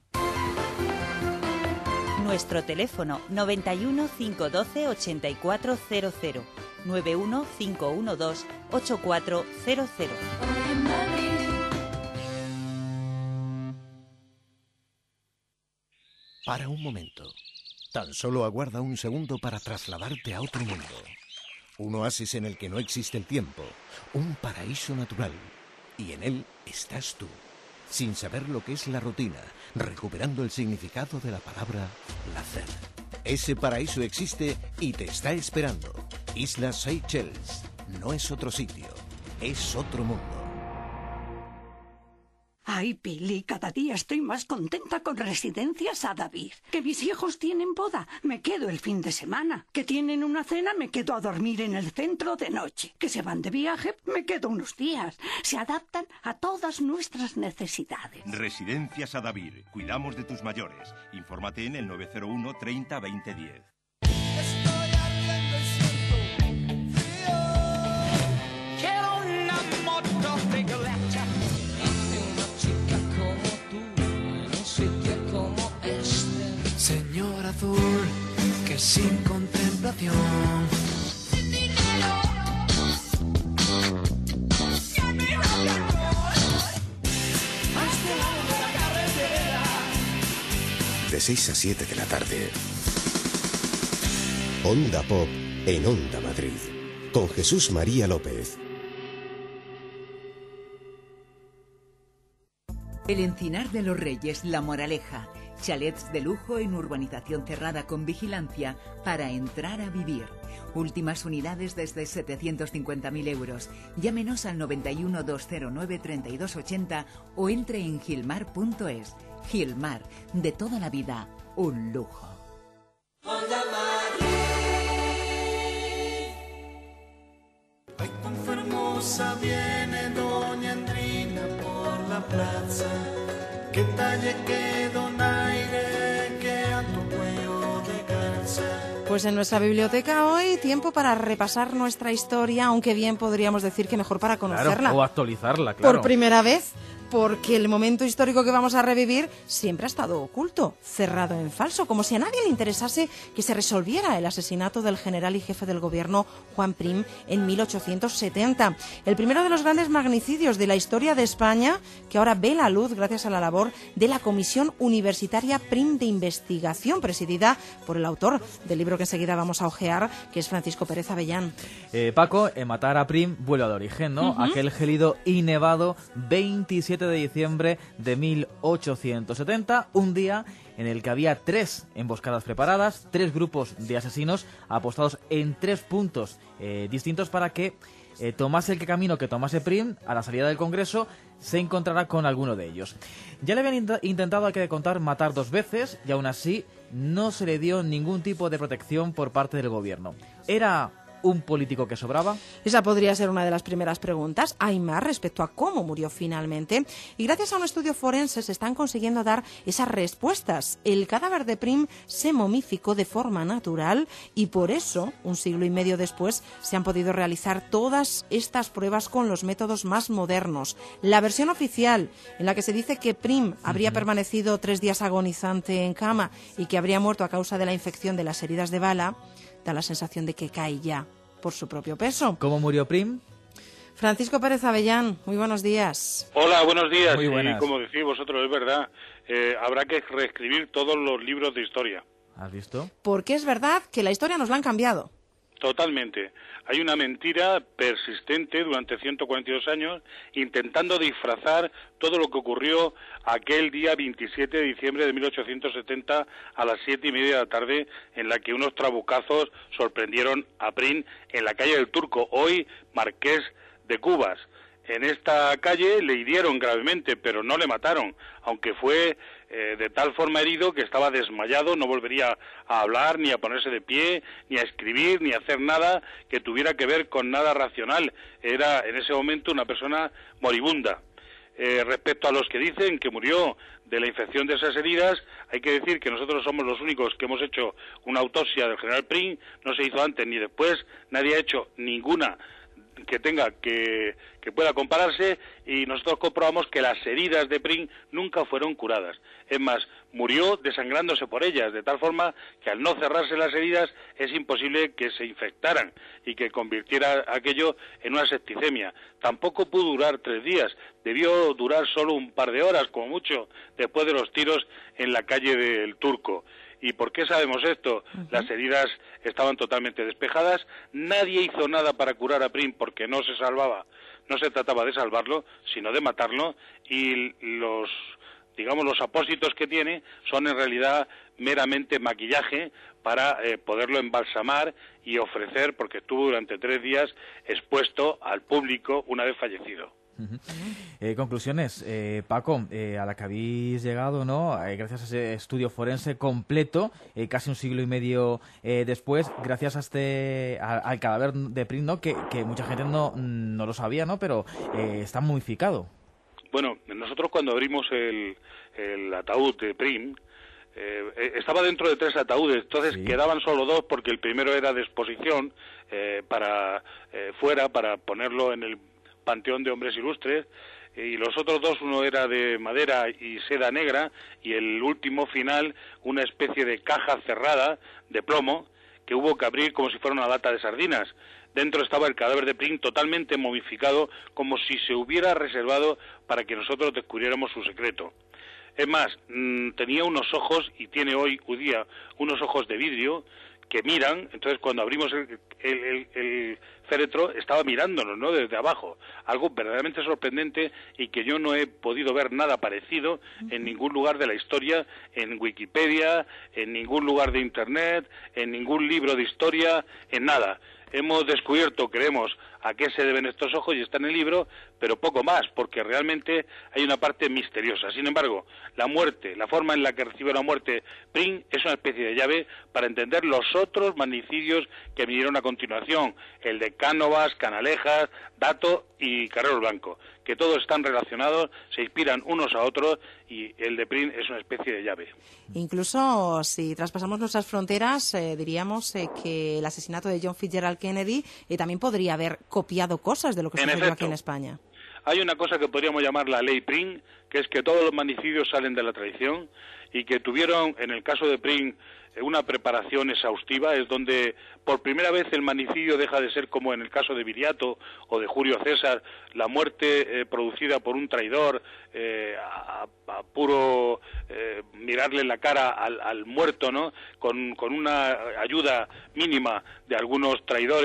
Nuestro teléfono noventa y uno, cinco uno dos, ochenta y cuatro cero cero, noventa y uno, cinco uno dos, ochenta y cuatro cero cero. Para un momento. Tan solo aguarda un segundo para trasladarte a otro mundo. Un oasis en el que no existe el tiempo. Un paraíso natural. Y en él estás tú, sin saber lo que es la rutina, recuperando el significado de la palabra placer. Ese paraíso existe y te está esperando. Islas Seychelles. No es otro sitio, es otro mundo. Ay, Pili, cada día estoy más contenta con Residencias Adavír. Que mis hijos tienen boda, me quedo el fin de semana. Que tienen una cena, me quedo a dormir en el centro de noche. Que se van de viaje, me quedo unos días. Se adaptan a todas nuestras necesidades. Residencias Adavír. Cuidamos de tus mayores. Infórmate en el nueve cero uno, treinta, veinte, diez. Señor azul, que sin contemplación de seis a siete de la tarde. Onda Pop en Onda Madrid, con Jesús María López. El Encinar de los Reyes, La Moraleja. Chalets de lujo en urbanización cerrada con vigilancia para entrar a vivir. Últimas unidades desde setecientos cincuenta mil euros. Llámenos al noventa y uno, doscientos nueve, treinta y dos ochenta o entre en gilmar punto es. Gilmar, de toda la vida, un lujo. Ay, tan hermosa viene doña Andrina por la plaza. Que talle, que donaire, que a tu cuello de calza. Pues en nuestra biblioteca hoy, tiempo para repasar nuestra historia, aunque bien podríamos decir que mejor para conocerla. Claro, o actualizarla, claro. Por primera vez, porque el momento histórico que vamos a revivir siempre ha estado oculto, cerrado en falso, como si a nadie le interesase que se resolviera el asesinato del general y jefe del gobierno Juan Prim en mil ochocientos setenta. El primero de los grandes magnicidios de la historia de España, que ahora ve la luz gracias a la labor de la Comisión Universitaria Prim de Investigación, presidida por el autor del libro que enseguida vamos a ojear, que es Francisco Pérez Avellán. Eh, Paco, en matar a Prim vuelve al origen, ¿no? Uh-huh. Aquel gélido y nevado veintisiete veintisiete de diciembre de mil ochocientos setenta, un día en el que había tres emboscadas preparadas, tres grupos de asesinos apostados en tres puntos eh, distintos para que eh, tomase el camino que tomase Prim a la salida del Congreso, se encontrará con alguno de ellos. Ya le habían int- intentado, hay que contar, matar dos veces y aún así no se le dio ningún tipo de protección por parte del gobierno. ¿Era un político que sobraba? Esa podría ser una de las primeras preguntas. Hay más respecto a cómo murió finalmente. Y gracias a un estudio forense se están consiguiendo dar esas respuestas. El cadáver de Prim se momificó de forma natural y por eso, un siglo y medio después, se han podido realizar todas estas pruebas con los métodos más modernos. La versión oficial, en la que se dice que Prim habría uh-huh. permanecido tres días agonizante en cama y que habría muerto a causa de la infección de las heridas de bala, da la sensación de que cae ya por su propio peso. ¿Cómo murió Prim? Francisco Pérez Avellán, muy buenos días. Hola, buenos días. Muy buenas. Y como decís vosotros, es verdad, eh, habrá que reescribir todos los libros de historia. ¿Has visto? Porque es verdad que la historia nos la han cambiado. Totalmente. Hay una mentira persistente durante ciento cuarenta y dos años intentando disfrazar todo lo que ocurrió aquel día veintisiete de diciembre de mil ochocientos setenta a las siete y media de la tarde, en la que unos trabucazos sorprendieron a Prim en la calle del Turco, hoy Marqués de Cubas. En esta calle le hirieron gravemente, pero no le mataron, aunque fue eh, de tal forma herido que estaba desmayado, no volvería a hablar, ni a ponerse de pie, ni a escribir, ni a hacer nada que tuviera que ver con nada racional. Era en ese momento una persona moribunda. Eh, respecto a los que dicen que murió de la infección de esas heridas, hay que decir que nosotros somos los únicos que hemos hecho una autopsia del general Prim, no se hizo antes ni después, nadie ha hecho ninguna que tenga que, que pueda compararse, y nosotros comprobamos que las heridas de Prim nunca fueron curadas. Es más, murió desangrándose por ellas, de tal forma que al no cerrarse las heridas es imposible que se infectaran y que convirtiera aquello en una septicemia. Tampoco pudo durar tres días, debió durar solo un par de horas, como mucho, después de los tiros en la calle del Turco. ¿Y por qué sabemos esto? Uh-huh. Las heridas estaban totalmente despejadas, nadie hizo nada para curar a Prim porque no se salvaba, no se trataba de salvarlo, sino de matarlo, y los, digamos, los apósitos que tiene son en realidad meramente maquillaje para eh, poderlo embalsamar y ofrecer, porque estuvo durante tres días expuesto al público una vez fallecido. Uh-huh. Eh, conclusiones, eh, Paco, eh, a la que habéis llegado, ¿no? Eh, gracias a ese estudio forense completo, eh, casi un siglo y medio eh, después, gracias a este a, al cadáver de Prim, ¿no? Que, que mucha gente no, no lo sabía, ¿no? Pero eh, está momificado. Bueno, nosotros cuando abrimos el, el ataúd de Prim, Eh, estaba dentro de tres ataúdes, entonces sí. Quedaban solo dos porque el primero era de exposición eh, para eh, fuera, para ponerlo en el Panteón de Hombres Ilustres, y los otros dos, uno era de madera y seda negra, y el último final una especie de caja cerrada de plomo que hubo que abrir como si fuera una lata de sardinas. Dentro estaba el cadáver de Prim totalmente momificado, como si se hubiera reservado para que nosotros descubriéramos su secreto. Es más, mmm, tenía unos ojos, y tiene hoy día unos ojos de vidrio que miran. Entonces cuando abrimos el, el, el, el féretro estaba mirándonos, ¿no?, desde abajo, algo verdaderamente sorprendente y que yo no he podido ver nada parecido en ningún lugar de la historia, en Wikipedia, en ningún lugar de Internet, en ningún libro de historia, en nada. Hemos descubierto, creemos, a qué se deben estos ojos y está en el libro, pero poco más, porque realmente hay una parte misteriosa. Sin embargo, la muerte, la forma en la que recibe la muerte Prim es una especie de llave para entender los otros magnicidios que vinieron a continuación, el de Cánovas, Canalejas, Dato y Carrero Blanco, que todos están relacionados, se inspiran unos a otros, y el de Prim es una especie de llave. Incluso si traspasamos nuestras fronteras, eh, diríamos eh, que el asesinato de John Fitzgerald Kennedy eh, también podría haber copiado cosas de lo que en sucedió efecto, aquí en España. Hay una cosa que podríamos llamar la ley Prim, que es que todos los magnicidios salen de la tradición, y que tuvieron, en el caso de Prim, una preparación exhaustiva. Es donde por primera vez el magnicidio deja de ser, como en el caso de Viriato o de Julio César, la muerte eh, producida por un traidor, eh, a, a puro eh, mirarle en la cara al, al muerto, ¿no?, con, con una ayuda mínima de algunos traidores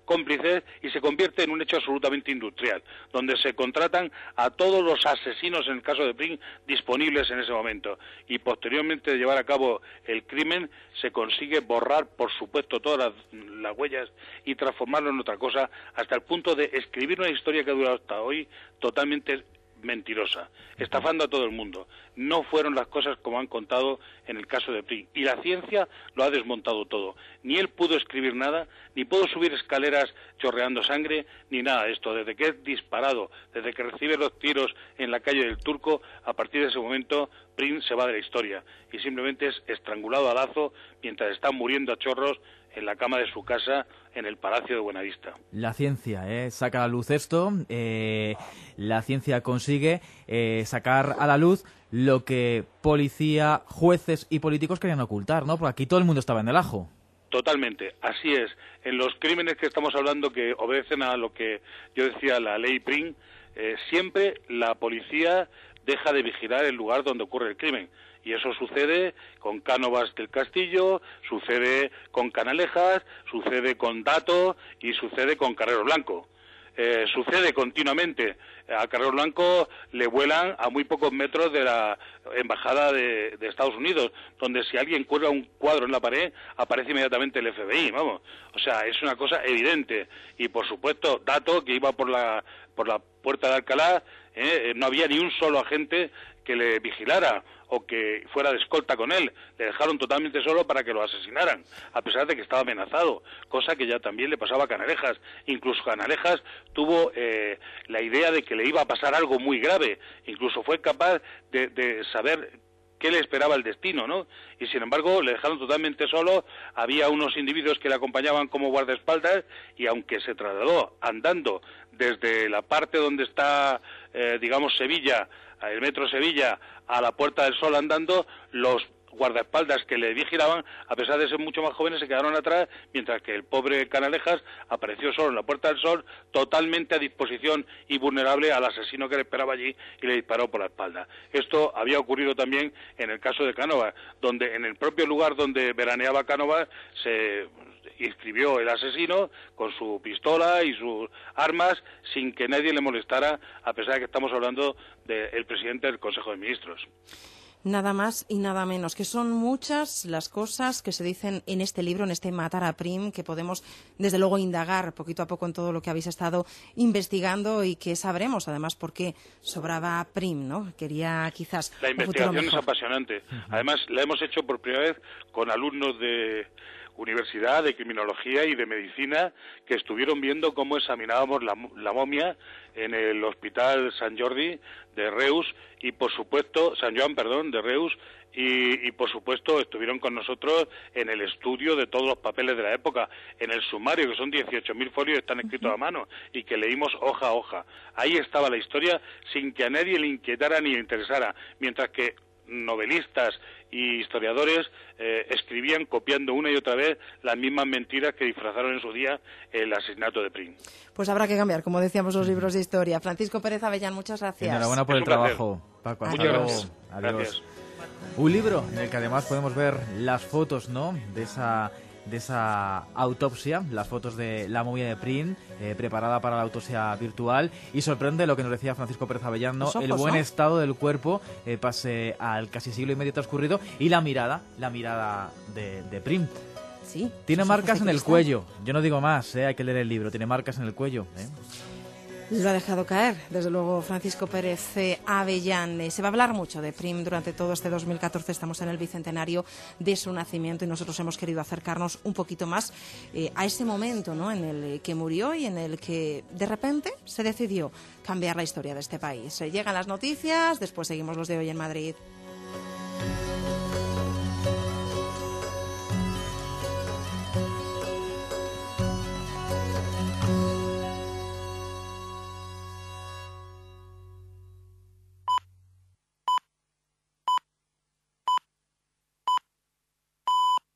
cómplices y se convierte en un hecho absolutamente industrial, donde se contratan a todos los asesinos, en el caso de Prim, disponibles en ese momento. Y posteriormente de llevar a cabo el crimen, se consigue borrar, por supuesto, todas las, las huellas y transformarlo en otra cosa, hasta el punto de escribir una historia que ha durado hasta hoy totalmente mentirosa, estafando a todo el mundo. No fueron las cosas como han contado en el caso de Prim, y la ciencia lo ha desmontado todo. Ni él pudo escribir nada, ni pudo subir escaleras chorreando sangre, ni nada de esto. Desde que es disparado, desde que recibe los tiros en la calle del Turco, a partir de ese momento Prim se va de la historia y simplemente es estrangulado a lazo mientras está muriendo a chorros en la cama de su casa en el Palacio de Buenavista. La ciencia ¿eh? saca a la luz esto, eh, la ciencia consigue eh, sacar a la luz lo que policía, jueces y políticos querían ocultar, ¿no? Porque aquí todo el mundo estaba en el ajo. Totalmente, así es. En los crímenes que estamos hablando, que obedecen a lo que yo decía, la ley Prim, eh, siempre la policía deja de vigilar el lugar donde ocurre el crimen. Y eso sucede con Cánovas del Castillo, sucede con Canalejas, sucede con Dato y sucede con Carrero Blanco. Eh, sucede continuamente. A Carrero Blanco le vuelan a muy pocos metros de la embajada de, de Estados Unidos, donde si alguien cuelga un cuadro en la pared, aparece inmediatamente el F B I, vamos. O sea, es una cosa evidente. Y por supuesto, Dato, que iba por la por la puerta de Alcalá, eh, no había ni un solo agente que le vigilara o que fuera de escolta con él. Le dejaron totalmente solo para que lo asesinaran, a pesar de que estaba amenazado, cosa que ya también le pasaba a Canalejas. Incluso Canalejas tuvo eh, la idea de que le iba a pasar algo muy grave, incluso fue capaz de, de saber qué le esperaba el destino, ¿no? Y sin embargo le dejaron totalmente solo. Había unos individuos que le acompañaban como guardaespaldas, y aunque se trasladó andando desde la parte donde está, eh, digamos, Sevilla, el metro Sevilla, a la Puerta del Sol andando, los guardaespaldas que le vigilaban, a pesar de ser mucho más jóvenes, se quedaron atrás, mientras que el pobre Canalejas apareció solo en la Puerta del Sol, totalmente a disposición y vulnerable al asesino que le esperaba allí y le disparó por la espalda. Esto había ocurrido también en el caso de Cánovas, donde en el propio lugar donde veraneaba Cánovas se inscribió el asesino con su pistola y sus armas sin que nadie le molestara, a pesar de que estamos hablando del presidente del Consejo de Ministros. Nada más y nada menos, que son muchas las cosas que se dicen en este libro, en este Matar a Prim, que podemos desde luego indagar poquito a poco en todo lo que habéis estado investigando, y que sabremos además por qué sobraba Prim, ¿no? Quería quizás la investigación es apasionante. Además la hemos hecho por primera vez con alumnos de universidad, de criminología y de medicina, que estuvieron viendo cómo examinábamos la, la momia en el Hospital Sant Jordi de Reus, y por supuesto, San Joan, perdón, de Reus, y, y por supuesto estuvieron con nosotros en el estudio de todos los papeles de la época, en el sumario, que son dieciocho mil folios, están escritos a mano, y que leímos hoja a hoja. Ahí estaba la historia, sin que a nadie le inquietara ni le interesara, mientras que novelistas y historiadores eh, escribían copiando una y otra vez las mismas mentiras que disfrazaron en su día el asesinato de Prim. Pues habrá que cambiar, como decíamos, los libros de historia. Francisco Pérez Avellán, muchas gracias. Enhorabuena por el trabajo, Paco. Muchas gracias. Adiós. Gracias. Un libro en el que además podemos ver las fotos, ¿no?, de esa de esa autopsia, las fotos de la momia de Prim, eh, preparada para la autopsia virtual, y sorprende lo que nos decía Francisco Pérez Avellán, ¿no? El buen estado del cuerpo, eh, pase al casi siglo y medio transcurrido, y la mirada, la mirada de, de Prim. Sí. Tiene marcas en el cuello, yo no digo más, eh, hay que leer el libro, tiene marcas en el cuello, ¿eh? Lo ha dejado caer, desde luego, Francisco Pérez Avellán. Se va a hablar mucho de Prim durante todo este dos mil catorce. Estamos en el bicentenario de su nacimiento, y nosotros hemos querido acercarnos un poquito más eh, a ese momento, ¿no?, en el que murió y en el que de repente se decidió cambiar la historia de este país. Eh, llegan las noticias, después seguimos los de Hoy en Madrid.